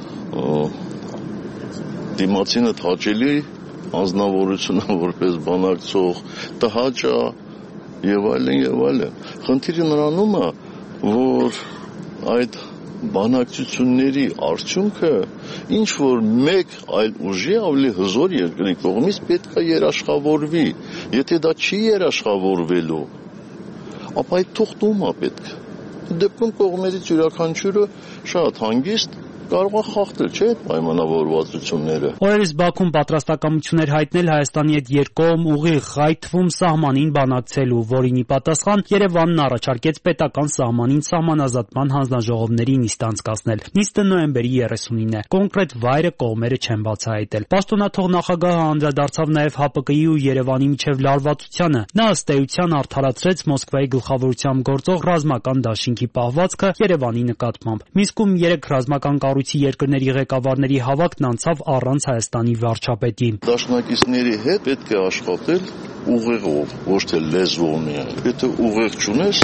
դիմացինը հաճելի անձնավորությունը որպես բանակցող տհաճ է եւ այլն եւ այլն։ Խնդիրը նրանում է, որ այդ բանակցությունների արդյունքը ինչ որ մեկ այլ ուժի ավելի հզոր երկրի կողմից պետք է երաշխավորվի։ Եթե դա չի երաշխավորվելու, ապա այդ թուղթում է պետք։ Դեպքում կողմերից յուրաքանչյուրը շատ հանգիստ կարող է խախտել, չէ՞, պայմանավորվածությունները։ Օրերս Բաքուն պատրաստակամություն էր հայտնել Հայաստանի հետ երկկողմ ուղիղ այդ թվում սահմանին բանակցելու, որին ի պատասխան Երևանն առաջարկեց պետական սահմանին սահմանազատման հանձնաժողովների նիստ անցկացնել։ Նիստը նոյեմբերի երեսունին է։ Կոնկրետ վայրը կողմերը չեն բացահայտել։ Պաշտոնաթող նախագահը անդրադարձավ նաև ՀԱՊԿ-ի ու Երևանի միջև լարվածությանը։ Նա ըստ էության արդարացրեց Մոսկվայի գլխավորությամբ գործող ռազմական դաշինքի պահվածքը Երևանի նկատմամբ։ Մինսկում երեք ռազմական կառույցի երկրների ղեկավարների հավաքն անցավ առանց Հայաստանի վարչապետի։ Դաշնակիցների հետ պետք է աշխատել ուղեղով, ոչ թե լեզվով միայն։ Եթե ուղեղ չունես,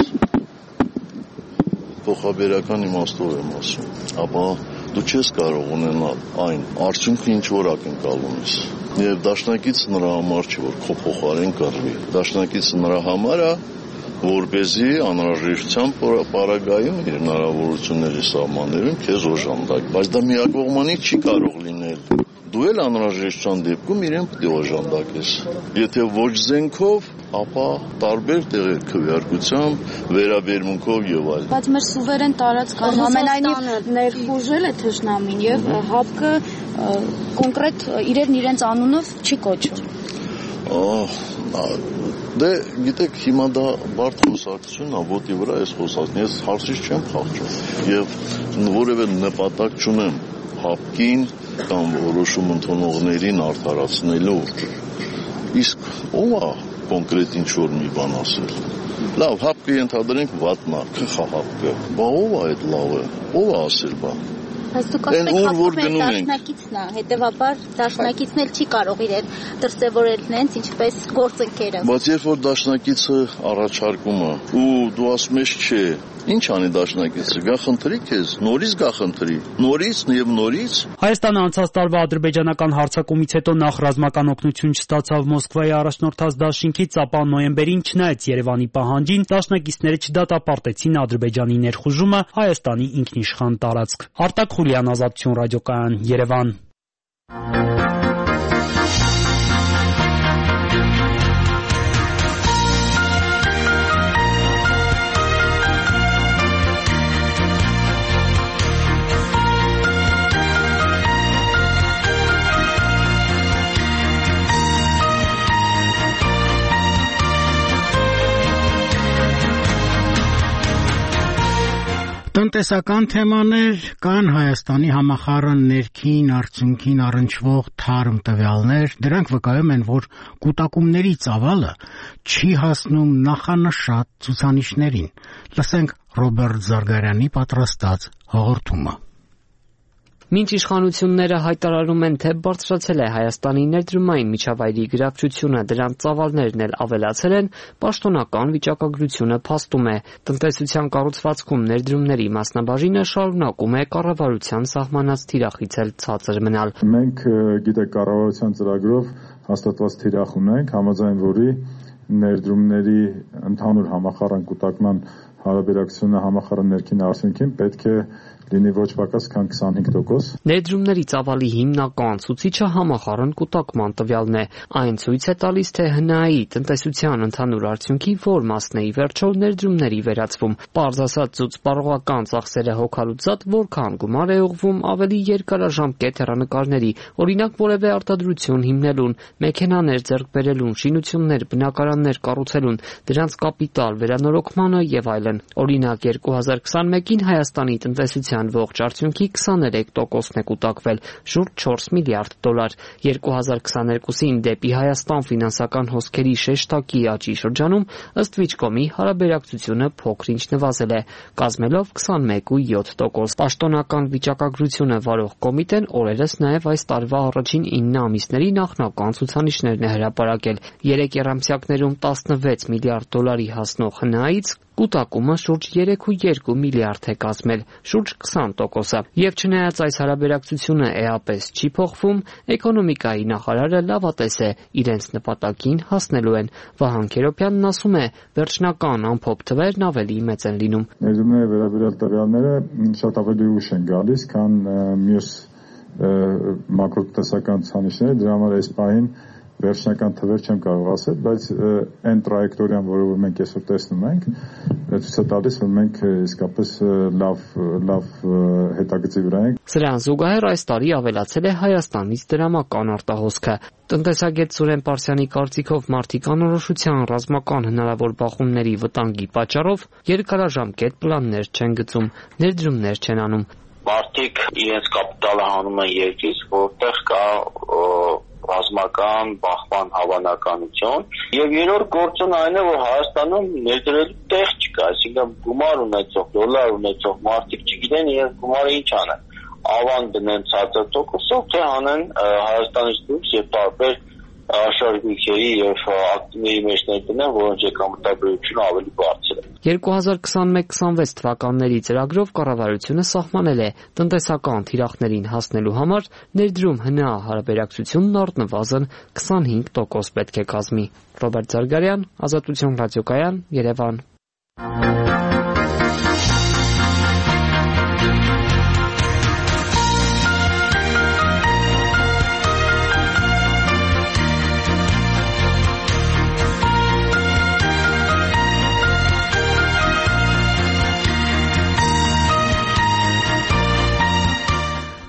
փոխաբերական իմաստով եմ ասում, ապա դու չես կարող ունենալ այն արդյունքը, ինչ որ ակնկալում ես։ Եվ դաշնակից նրա համար չի, որ քո փոխարեն կռվի։ Դաշնակից նրա համար է, որպեսզի անհրաժեշտության պարագայում իր հնարավորությունների սահմաններում քեզ օժանդակ, բայց դա միակողմանի չի կարող լինել։ Դու էլ անհրաժեշտության դեպքում իրեն պետք է օժանդակես։ Եթե ոչ զենքով, ապա տարբեր տեղեր քվեարկությամբ, վերաբերմունքով եւ այլն։ Բայց մեր սուվերեն տարածքն ամենայնիվ ներխուժել է թշնամին եւ ՀԱՊԿ-ը կոնկրետ իրեն իրենց անունով չի կոչում։ Դե գիտեք, հիմա դա բարդ խոսակցությունն է, ոտի վրա ես խոսակցություն, ես հարցից չեմ խախճում եւ որևէ նպատակ չունեմ հապկին կամ որոշում ընդունողներին արդարացնելու։ Իսկ ով է կոնկրետ ինչ-որ մի բան ասել։ Լավ, հապկը ենթադրենք վատն է, քխահապկը։ Բա ով է այդ լավը։ Ով է ասել բա։ Բայց դուք ասում եք դաշնակիցն է, հետևաբար դաշնակիցն էլ չի կարող իրեն դրսևորել նենց ինչպես գործընկերը։ Բայց երբ որ դաշնակիցը առաջարկում է ու դու ասում ես չէ, ինչ անի դաշնակիցը, գա խնդրի քեզ, նորից գա խնդրի, նորից եւ նորից։ Հայաստանը անցած տարվա ադրբեջանական հարձակումից հետո նախ ռազմական օգնություն չստացավ Մոսկվայի առաջնորդած դաշինքից, ապա նոյեմբերին չնայած Երևանի պահանջին, դաշնակիցները չդատապարտեցին Ադրբեջանի ներխուժումը Հայաստանի ինքնիշխան տարածք։ Արտակ Խուլյան, Ազատություն ռադիոկայան, Երևան։ Տնտեսական թեմաներ կան Հայաստանի համախառն ներքին արդյունքին առնչվող թարմ տվյալներ, դրանք վկայում են, որ կուտակումների ծավալը չի հասնում նախանշած ցուցանիշներին։ Լսենք Ռոբերտ Զարգարյանի պատրաստած հաղորդումը։ Մինչ իշխանությունները հայտարարում են, թե բարձրացել է Հայաստանի ներդրումային միջավայրի գրավչությունը, դրանց ծավալներն էլ ավելացել են, պաշտոնական վիճակագրությունը փաստում է։ Տնտեսության կառուցվածքում ներդրումների մասնաբաժինը շարունակում է կառավարության սահմանած թիրախից էլ ցածր մնալ։ Մենք գիտեք կառավարության ծրագրով հաստատված թիրախ ունենք, համաձայն որի ներդրումների ընդհանուր համախառն կուտակման հարաբերակցությունը համախառն ներքին արդյունքին պետք է լինի ոչ պակաս քան քսանհինգ տոկոս։ Ներդրումների ծավալի հիմնական ցուցիչը համախառն կուտակման տվյալն է։ Այն ցույց է տալիս, թե ՀՆԱ-ի տնտեսության ընդհանուր արդյունքի որ մասն է ի վերջո ներդրումների վերածվում։ Պարզ ասած, ծուծբարողական ծախսերը հոգալուց զատ որքան գումար է ուղղվում ավելի երկարաժամկետ հեռանկարների, օրինակ որևէ արտադրություն հիմնելուն, մեքենաներ ձեռք բերելուն, շինություններ, բնակարաններ կառուցելուն, դրանց կապիտալ վերանորոգմանը եւ այլն։ Օրինակ երկու հազար քսանմեկին Հայաստանի տնտեսության ողջ արդյունքի քսաներեք տոկոսն է կուտակվել, շուրջ չորս միլիարդ դոլար։ երկու հազար քսաներկուսին դեպի Հայաստան ֆինանսական հոսքերի շեշտակի աճի շրջանում ըստ Վիճկոմի հարաբերակցությունը փոքր-ինչ նվազել է, կազմելով քսանմեկ կόμμα յոթ տոկոս։ Պաշտոնական վիճակագրությունը վարող կոմիտեն օրերս նաև այս տարվա առաջին ինը ամիսների նախնական ցուցանիշներն է հրապարակել։ Երեք եռամսյակներում տասնվեց միլիարդ դոլարի հասնող ՀՆԱ-ից կուտակումը շուրջ երեք կόμμα երկու միլիարդ է կազմել, շուրջ քսան տոկոսը։ Եվ չնայած այս հարաբերակցությունը էապես չի փոխվում, էկոնոմիկայի նախարարը լավատես է, իրենց նպատակին հասնելու են։ Վահան Քերոբյանն ասում է, վերջնական ամփոփ թվերն ավելի մեծ են լինում։ Ներդրումների վերաբերյալ տվյալները շատ ավելի ուշ են գալիս, քան մյուս մակրոտնտեսական ցուցանիշները, դրա համար այս պահին վերջնական թվեր չեմ կարող ասել, բայց այն տրայեկտորիան, որը որ մենք այսօր տեսնում ենք, ցույց է տալիս, որ մենք իսկապես լավ լավ հետագծի վրա ենք։ Սրան զուգահեռ այս տարի ավելացել է Հայաստանից դրամական արտահոսքը։ Տնտեսագետ Սուրեն Պարսյանի կարծիքով մարդիկ անորոշության ռազմական հնարավոր բախումների վտանգի պատճառով երկարաժամկետ պլաններ չեն գծում, ներդրումներ չեն անում։ Մարդիկ իրենց կապիտալը հանում են երկրից, որտեղ կա ռազմական բախման հավանականություն, եւ երրորդ գործն այն է, որ Հայաստանում ներդրելու տեղ չկա, այսինքն գումար ունեցող, դոլար ունեցող մարդիկ չգիտեն իրենց գումարը ինչ անեն, ավան դնեն ցածր տոկոսով, թե անեն Հայաստանից դուրս եւ տարբեր աշարժույթերի եւ ակտիվների մեջ ներդնեն, որոնց եկամտաբերությունը ավելի բարձր է։ երկու հազար քսանմեկ քսանվեց թվականների ծրագրով կառավարությունը սահմանել է տնտեսական թիրախներին հասնելու համար ներդրում ՀՆԱ հարաբերակցությունն առնվազն քսանհինգ տոկոս պետք է կազմի։ Ռոբերտ Զարգարյան, Ազատություն ռադիոկայան, Երևան։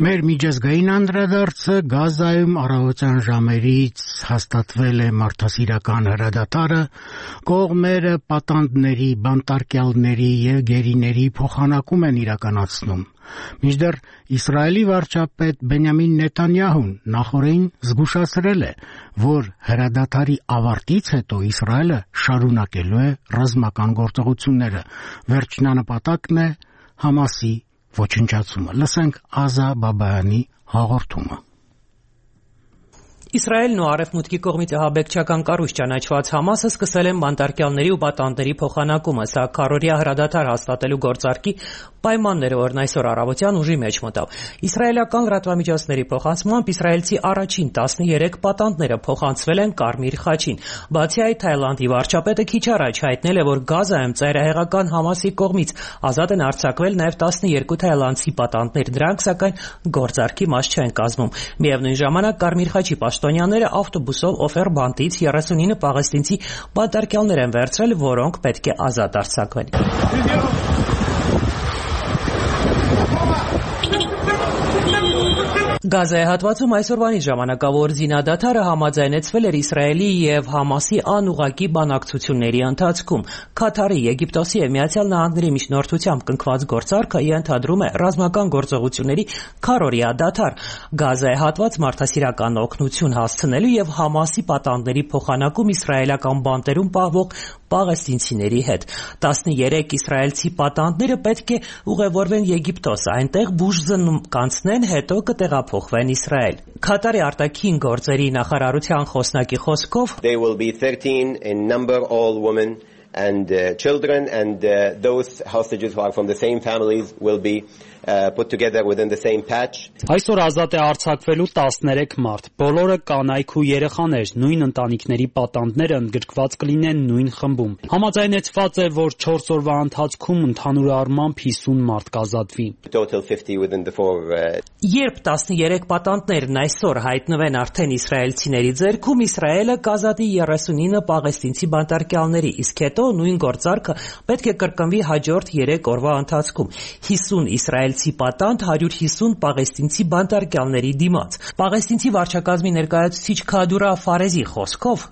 Մեր միջազգային անդրադարձը Գազայում առավոտյան ժամերից հաստատվել է մարդասիրական հրադադարը, կողմերը պատանդների, բանտարկյալների և գերիների փոխանակում են իրականացնում։ Մինչդեռ Իսրայելի վարչապետ Բենյամին Նեթանյահուն նախօրեին զգուշացրել է, որ հրադադարի ավարտից հետո Իսրայելը շարունակելու է ռազմական գործողությունները։ Վերջնանպատակն է Համասի ոչնչացումը։ Լսենք Ազա Բաբայանի հաղորդումը։ Իսրայելն ու Արևմուտքի կողմից ահաբեկչական կառույց ճանաչված Համասը սկսել են բանտարկյալների ու պատանդների փոխանակումը, սա քառօրյա հրադադար հաստատելու գործարքի պայմանները, որն այսօր առավոտյան ուժի մեջ մտավ։ Իսրայելական լրատվամիջոցների փոխանցմամբ իսրայելցի առաջին տասներեք պատանդները փոխանցվել են Կարմիր խաչին։ Բացի այդ, Թայլանդի վարչապետը քիչ առաջ հայտնել է, որ Գազայում ծայրահեղական Համասի կողմից ազատ են արձակվել նաև տասներկու թայլանդցի պատանդներ, դրանք սակայն գործարքի մաս չեն կազմում։ Միևնույն ժամանակ Կարմիր խաչի պաշտոնյաները ավտոբուսով Օֆեր բանտից երեսունինը պաղեստինցի բանտարկյալներ են վերցրել, որոնք պետք է ազատ արձակվեն։ Գազայի հատվածում այսօրվանից ժամանակավոր զինադադարը համաձայնեցվել էր Իսրայելի և Համասի անուղղակի բանակցությունների ընթացքում։ Քաթարի, Եգիպտոսի և Միացյալ Նահանգների միջնորդությամբ կնքված գործարքը ենթադրում է ռազմական գործողությունների քառօրյա դադար, Գազայի հատված մարդասիրական օգնություն հասցնելու և Համասի պատանդների փոխանակում իսրայելական բանտերում պահվող պաղեստինցիների հետ։ տասներեք իսրայելցի պատանդները պետք է ուղևորվեն Եգիպտոս, այնտեղ բուժզննում կանցնեն, հետո կտեղափոխվեն Իսրայել։ Քատարի արտաքին գործերի նախարարության խոսնակի խոսքով They will be thirteen in number, all women and uh, children, and uh, those hostages who are from the same families will be uh, put together within the same patch. Այսօր ազատ է արձակվելու տասներեք մարդ, բոլորը կանայք ու երեխաներ, նույն ընտանիքների պատանդները ընդգրկված կլինեն նույն խմբում։ Համաձայնեցված է, որ չորս օրվա ընթացքում ընդհանուր առմամբ հիսուն մարդ կազատվի։ Total fifty within the four uh... Երբ տասներեք պատանդներն այսօր հայտնվեն արդեն իսրայելցիների ձեռքում, Իսրայելը կազատի երեսունինը պաղեստինցի բանտարկյալների, իսկ հետո նույն գործարքը պետք է կրկնվի հաջորդ երեք օրվա ընթացքում։ հիսուն իսրայելցի պատանդ, հարյուր հիսուն պաղեստինցի բանտարկյալների դիմաց։ Պաղեստինցի վարչակազմի ներկայացուցիչ Քադուրա Ֆարեզի խոսքով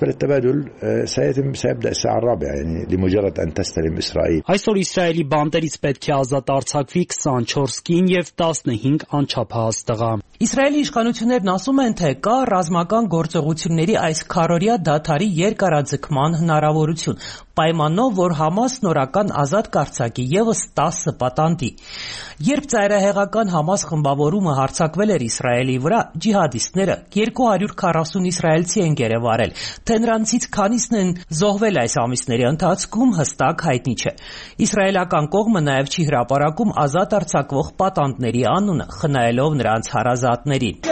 Այսօր Իսրայելի բանտերից պետք է ազատ արձակվի քսանչորս կին և տասնհինգ անչափահաս տղա։ Իսրայելի իշխանություններն ասում են, թե կա ռազմական գործողությունների այս քառօրյա դադարի երկարաձգման հնարավորություն, պայմանով, որ Համասն նորական ազատ կարձակի ևս տասը պատանդի։ Երբ ծայրահեղական Համաս խմբավորումը հարձակվել էր Իսրայելի վրա, ջիհադիստները երկու հարյուր քառասուն իսրայելցի են գերեվարել, թե նրանցից քանիսն են զոհվել այս ամիսների ընթացքում, հստակ հայտնի չէ։ Իսրայելական կողմը նաև չի հրապարակում ազատ արձակվող պատանդների անունը, խնայելով նրանց հարազատներին։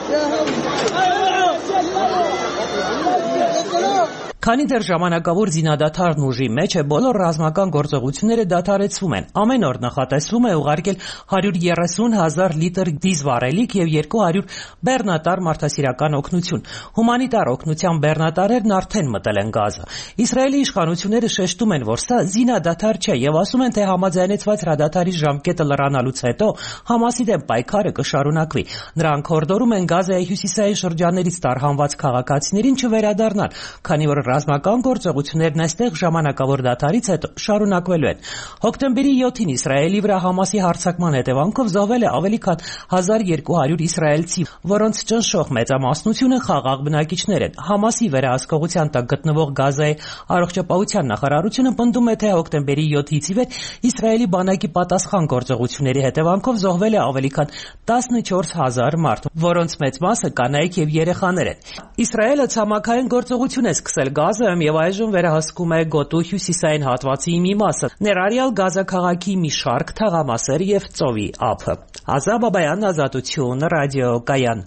Քանի դեռ ժամանակավոր զինադադարն ուժի մեջ է, բոլոր ռազմական գործողությունները դադարեցվում են։ Ամեն օր նախատեսվում է ուղարկել հարյուր երեսուն հազար լիտր դիզվառելիք և երկու հարյուր բեռնատար մարդասիրական օգնություն։ Հումանիտար օգնության բեռնատարերն արդեն մտել են Գազա։ Իսրայելի իշխանությունները շեշտում են, որ սա զինադադար չէ և ասում են, թե համաձայնեցված հրադադարի ժամկետը լրանալուց հետո Համասի դեմ պայքարը կշարունակվի։ Նրանք հորդորում են Գազայի հյուսիսային շրջաններից տարհանված քաղաքացիներին չվերադառնալ, քանի որ ռազմական գործողություններն այստեղ ժամանակավոր դադարից հետո շարունակվելու են։ Հոկտեմբերի յոթին Իսրայելի վրա Համասի հարձակման հետևանքով զոհվել է ավելի քան հազար երկու հարյուր իսրայելցի, որոնց ճնշող մեծամասնությունը խաղաղ բնակիչներ են։ Համասի վերահսկողության տակ գտնվող Գազայի առողջապահության նախարարությունը պնդում է, թե հոկտեմբերի յոթից ի վեր Իսրայելի բանակի պատասխան գործողությունների հետևանքով զոհվել է ավելի քան տասնչորս հազար մարդ, որոնց մեծ մասը կանայք և երեխաներ են։ Իսրայելը ցամաքային գործողություն է սկսել Գազայում և այժմ վերահսկում է գոտու հյուսիսային հատվածի մի մասը, ներառյալ Գազա քաղաքի մի շարք թաղամասեր և ծովի ափը։ Ազա Բաբայան, Ազատություն, ռադիոկայան։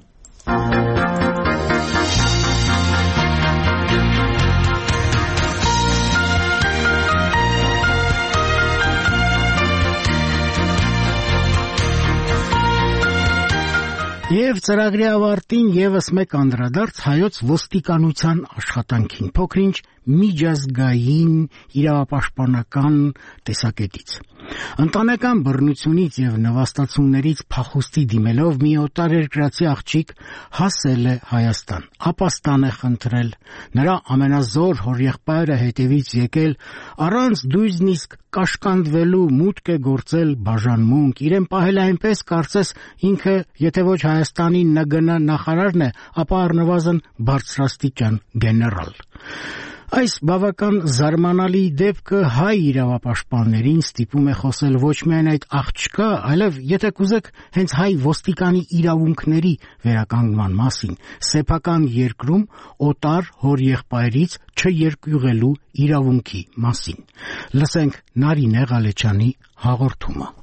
Եվ ծրագրի ավարտին ևս մեկ անդրադարձ հայոց ոստիկանության աշխատանքին, փոքրինչ միջազգային իրավապաշտպանական տեսակետից։ Ընտանեկան բռնությունից եւ նվաստացումներից փախուստի դիմելով մի օտարերկրացի աղջիկ հասել է Հայաստան, ապաստան է խնդրել։ Նրա ամենազոր հորեղբայրը հետևից եկել առանց նույնիսկ կաշկանդվելու մուտք է գործել բաժանմունք, իրեն պահել այնպես, կարծես ինքը, եթե ոչ Հայաստանի Ն Գ Ն նախարարն է, ապա առնվազն բարձրաստիճան գեներալ։ Այս բավական զարմանալի դեպքը հայ իրավապաշտպաններին ստիպում է խոսել ոչ միայն այդ աղջկա, այլև եթե կուզեք հենց հայ ոստիկանի իրավունքների վերականգնման մասին, սեփական երկրում օտար հորեղբայրից չերկյուղելու իրավունքի մասին։ Լսենք Նարինե Ղալեչյանի հաղորդումը։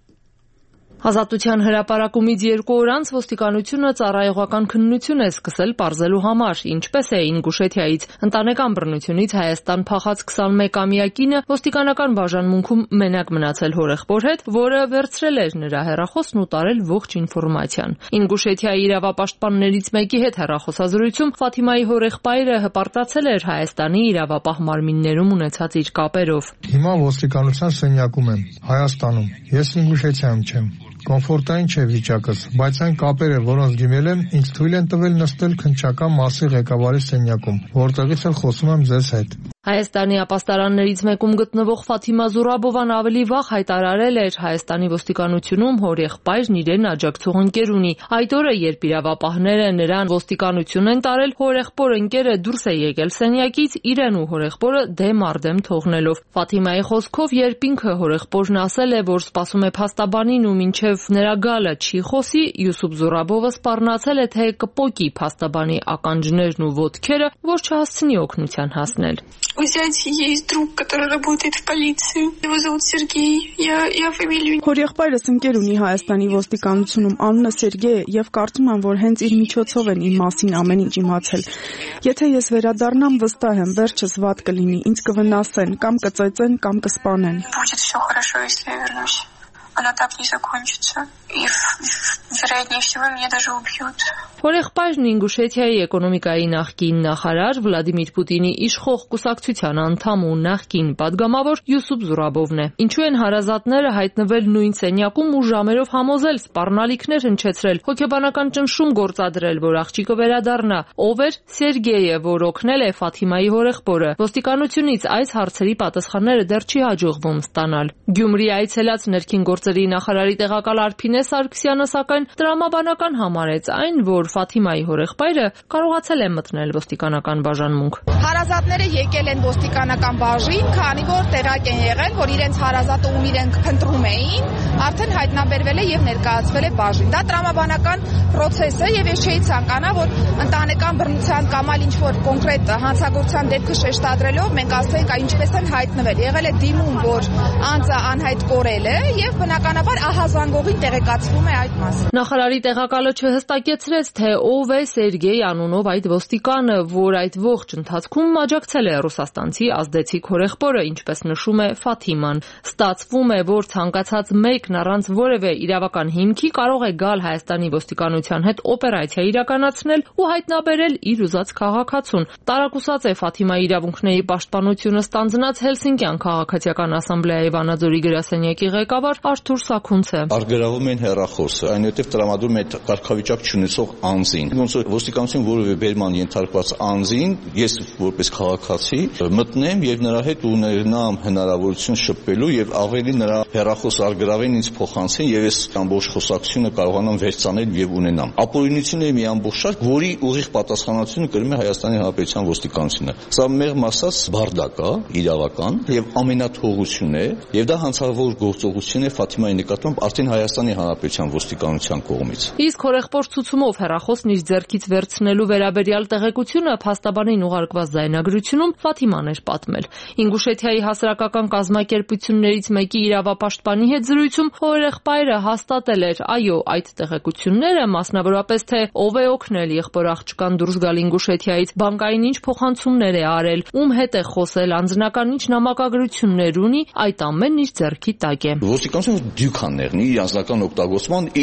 Ազատության հրապարակումից երկու օր անց ոստիկանությունը ծառայողական քննություն է սկսել պարզելու համար, ինչպես է Ինգուշեթիայից ընտանեկան բռնությունից Հայաստան փախած քսանմեկամյա կինը ոստիկանական բաժանմունքում մենակ մնացել հորեղբոր հետ, որը վերցրել էր նրա հեռախոսն ու տարել ողջ ինֆորմացիան։ Ինգուշեթիայի իրավապաշտպաններից մեկի հետ հեռախոսազրույցում Ֆաթիմայի հորեղբայրը հպարտացել էր Հայաստանի իրավապահ մարմիններում ունեցած իր կապերով։ Հիմա ոստիկանության սենյակում եմ, Հայաստանում։ Ես Ինգուշեթիայում չեմ։ Կոմֆորտային չէ վիճակս, բայց այն կապերը, որոնց դիմել եմ, ինձ թույլ են տվել նստել քննչական մասի ղեկավարի սենյակում, որտեղից էլ խոսում եմ ձեզ հետ։ Հայաստանի ապաստարաններից մեկում գտնվող Ֆաթիմա Զուրաբովան ավելի վաղ հայտարարել էր Հայաստանի ոստիկանությունում հորեղբայրն իրեն աջակցող ընկեր ունի։ Այդ օրը, երբ իրավապահները նրան ոստիկանություն են տարել, հորեղբոր ընկերը դուրս է եկել սենյակից, իրեն ու հորեղբորը դեմ առ դեմ թողնելով։ Ֆաթիմայի խոսքով, երբ ինքը հորեղբորն ասել է, որ սպասում է փաստաբանին ու մինչև նրա գալը չի խոսի, Յուսուփ Զուրաբովը սպառնացել է, թե կպոկի փաստաբանի ականջներն ու ոտքերը, որ չհասցնի օգնության հասնել։ У зятя есть друг, который работает в полиции. Его зовут Сергей. Я, я фамилию... Հորեղբայրս ընկեր ունի Հայաստանի ոստիկանությունում, անունը Սերգեյ է, եւ կարծում եմ, որ հենց իր միջոցով են իմ մասին ամեն ինչ իմացել։ Եթե ես վերադառնամ, վստահ եմ, վերջս վատ կլինի, ինձ կվնասեն, կամ կծեծեն, կամ կսպանեն։ Будет все хорошо, если я вернусь. Оно так не закончится. И, вероятнее всего, меня даже убьют. Հորեղբայրն Ինգուշեթիայի էկոնոմիկայի նախկին նախարար Վլադիմիր Պուտինի իշխող կուսակցության անդամ ու նախկին падգամավոր Յուսուփ Զուրաբովն է։ Ինչու են հարազատները հայտնվել նույն սենյակում ու ժամերով համոզել, սպառնալիքներ հնչեցրել, հոգեբանական ճնշում գործադրել, որ աղջիկը վերադառնա։ Ով էր Սերգեյը, որ օգնել է Ֆաթիմայի հորեղբորը։ Ոստիկանությունից այս հարցերի պատասխանները դեռ չի հաջողվում ստանալ։ Գյումրի այցելած ներքին գործերի նախարարի տեղակալ Արփինե Սարգսյանը սակայն տրամաբանական համարեց այն, որ Ֆաթիմայի հորեղբայրը կարողացել է մտնել ոստիկանական բաժանմունք։ Հարազատները եկել են ոստիկանական բաժին, քանի որ տեղակ են եղել, որ իրենց հարազատը ում իրենք փնտրում էին, արդեն հայտնաբերվել է եւ ներկայացվել է բաժին։ Դա տրամաբանական process է եւ ես չէի ցանկանա, որ ընտանեկան բռնության կամ այլ ինչ-որ կոնկրետ հանցագործության դեպքը շեշտադրելով մենք ասենք ինչպես են հայտնվել։ Եղել է դիմում, որ անձը անհայտ կորել է եւ բնականաբար ահազանգողին տեղեկացվում է այդ մասը։ Նախարարի տեղակալը չհստակեցրեց, թե ով է Սերգեյ անունով այդ ոստիկանը, որ այդ ողջ ընթացքում աջակցել է ռուսաստանցի ազդեցիկ հորեղբորը, ինչպես նշում է Ֆաթիման։ Ստացվում է, որ ցանկացած մեկն առանց որևէ իրավական հիմքի կարող է գալ Հայաստանի ոստիկանության հետ օպերացիա իրականացնել ու հայտնաբերել իր ուզած քաղաքացուն։ Տարակուսած է Ֆաթիմայի իրավունքների պաշտպանությունը ստանձնած Հելսինկյան քաղաքացիական ասամբլեայի Վանաձորի գրասենյակի ղեկավար Արթուր Սաքունցը։ Արգելվում են հեռախոսը, այնուհետև տրամադրում է կարգավիճակ չունեցող անձին։ Ոնց որ ոստիկանություն որևէ բերման ենթարկված անձին, ես որպես քաղաքացի մտնեմ եւ նրա հետ ունենամ հնարավորություն շփվելու եւ ավելի նրա հեռախոս արգելավեն ինձ փոխանցեն եւ ես ամբողջ խոսակցությունը կարողանամ վերցանել եւ ունենամ։ Ապօրինությունն է մի ամբողջ շարք, որի ուղիղ պատասխանատվությունը կրում է Հայաստանի Հանրապետության ոստիկանությունը։ Սա մեղմ ասած բարդակ է, իրավական եւ ամենաթողությունն է եւ դա հանցավոր գործողություն է Ֆաթիմայի նկատմամբ արդեն Հայաստանի Հանրապետության ոստիկանության կողմից։ Իսկ հորեղբոր ցուցումով հեռախոսն իր ձեռքից վերցնելու վերաբերյալ տեղեկությունը փաստաբանին ուղարկված զայնագրությունում Ֆաթիման էր պատմել։ Ինգուշեթիայի հասարակական կազմակերպություններից մեկի իրավապաշտպանի հետ զրույցում հորեղբայրը հաստատել էր, այո, այդ տեղեկությունները, մասնավորապես թե ով է օգնել եղբոր աղջկան դուրս գալ Ինգուշեթիայից, բանկային ինչ փոխանցումներ է արել, ում հետ է խոսել, անձնական ինչ նամակագրություններ ունի, այդ ամենն իր ձեռքի տակ է։ Ոստիկանությունը դյուք ան եղնի իր անձնական օգտագործման իր ընկեր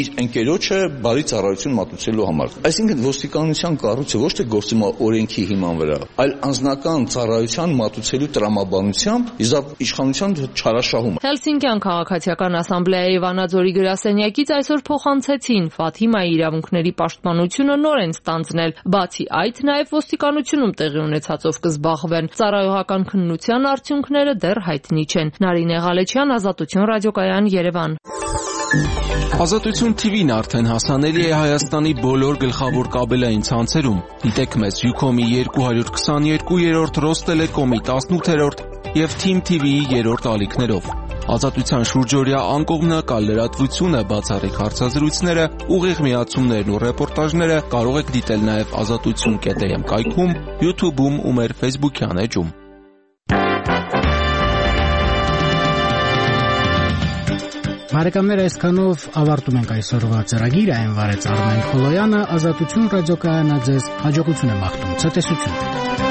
տերոջը բարի ծառայություն մատուցելու համար։ Այսինքն ոստիկանության կառույցը ոչ թե գործում է օրենքի հիման վրա, այլ անձնական ծառայության մատուցելու տրամաբանությամբ իզապ իշխանության չարաշահում։ Հելսինկյան քաղաքացիական ասամբլեայի Վանաձորի գրասենյակից այսօր փոխանցեցին Ֆաթիմայի իրավունքների պաշտպանությունը նոր են ստանձնել։ Բացի այդ, նաև ոստիկանությունում տեղի ունեցածով կզբաղվեն։ Ծառայողական քննության արդյունքները դեռ հայտնի չեն։ Նարինե Ղալեչյան, Ազատություն ռադիոկայան, Երևան։ Ազատություն թիվին արդեն հասանելի է Հայաստանի բոլոր գլխավոր կաբելային ցանցերում։ Դիտեք մեզ Յուքոմի երկու հարյուր քսաներկու, Ռոստելեկոմի տասնութերորդ և Թիմ թի վիի երրորդ ալիքներով։ Ազատության շուրջօրյա անկողմնակալ լրատվությունը, բացառիկ հարցազրույցները, ուղիղ միացումներն ու ռեպորտաժները կարող եք դիտել նաև ազատություն կետ էմ կայքում, YouTube-ում ու մեր Facebook-յան էջում։ Բարեկամներ, այսքանով ավարտում ենք այսօրվա ծրագիրը, այն վարեց Արմեն Խոլոյանը, Ազատություն ռադիոկայանը ձեզ հաջողություն է մաղթում, ցտեսություն։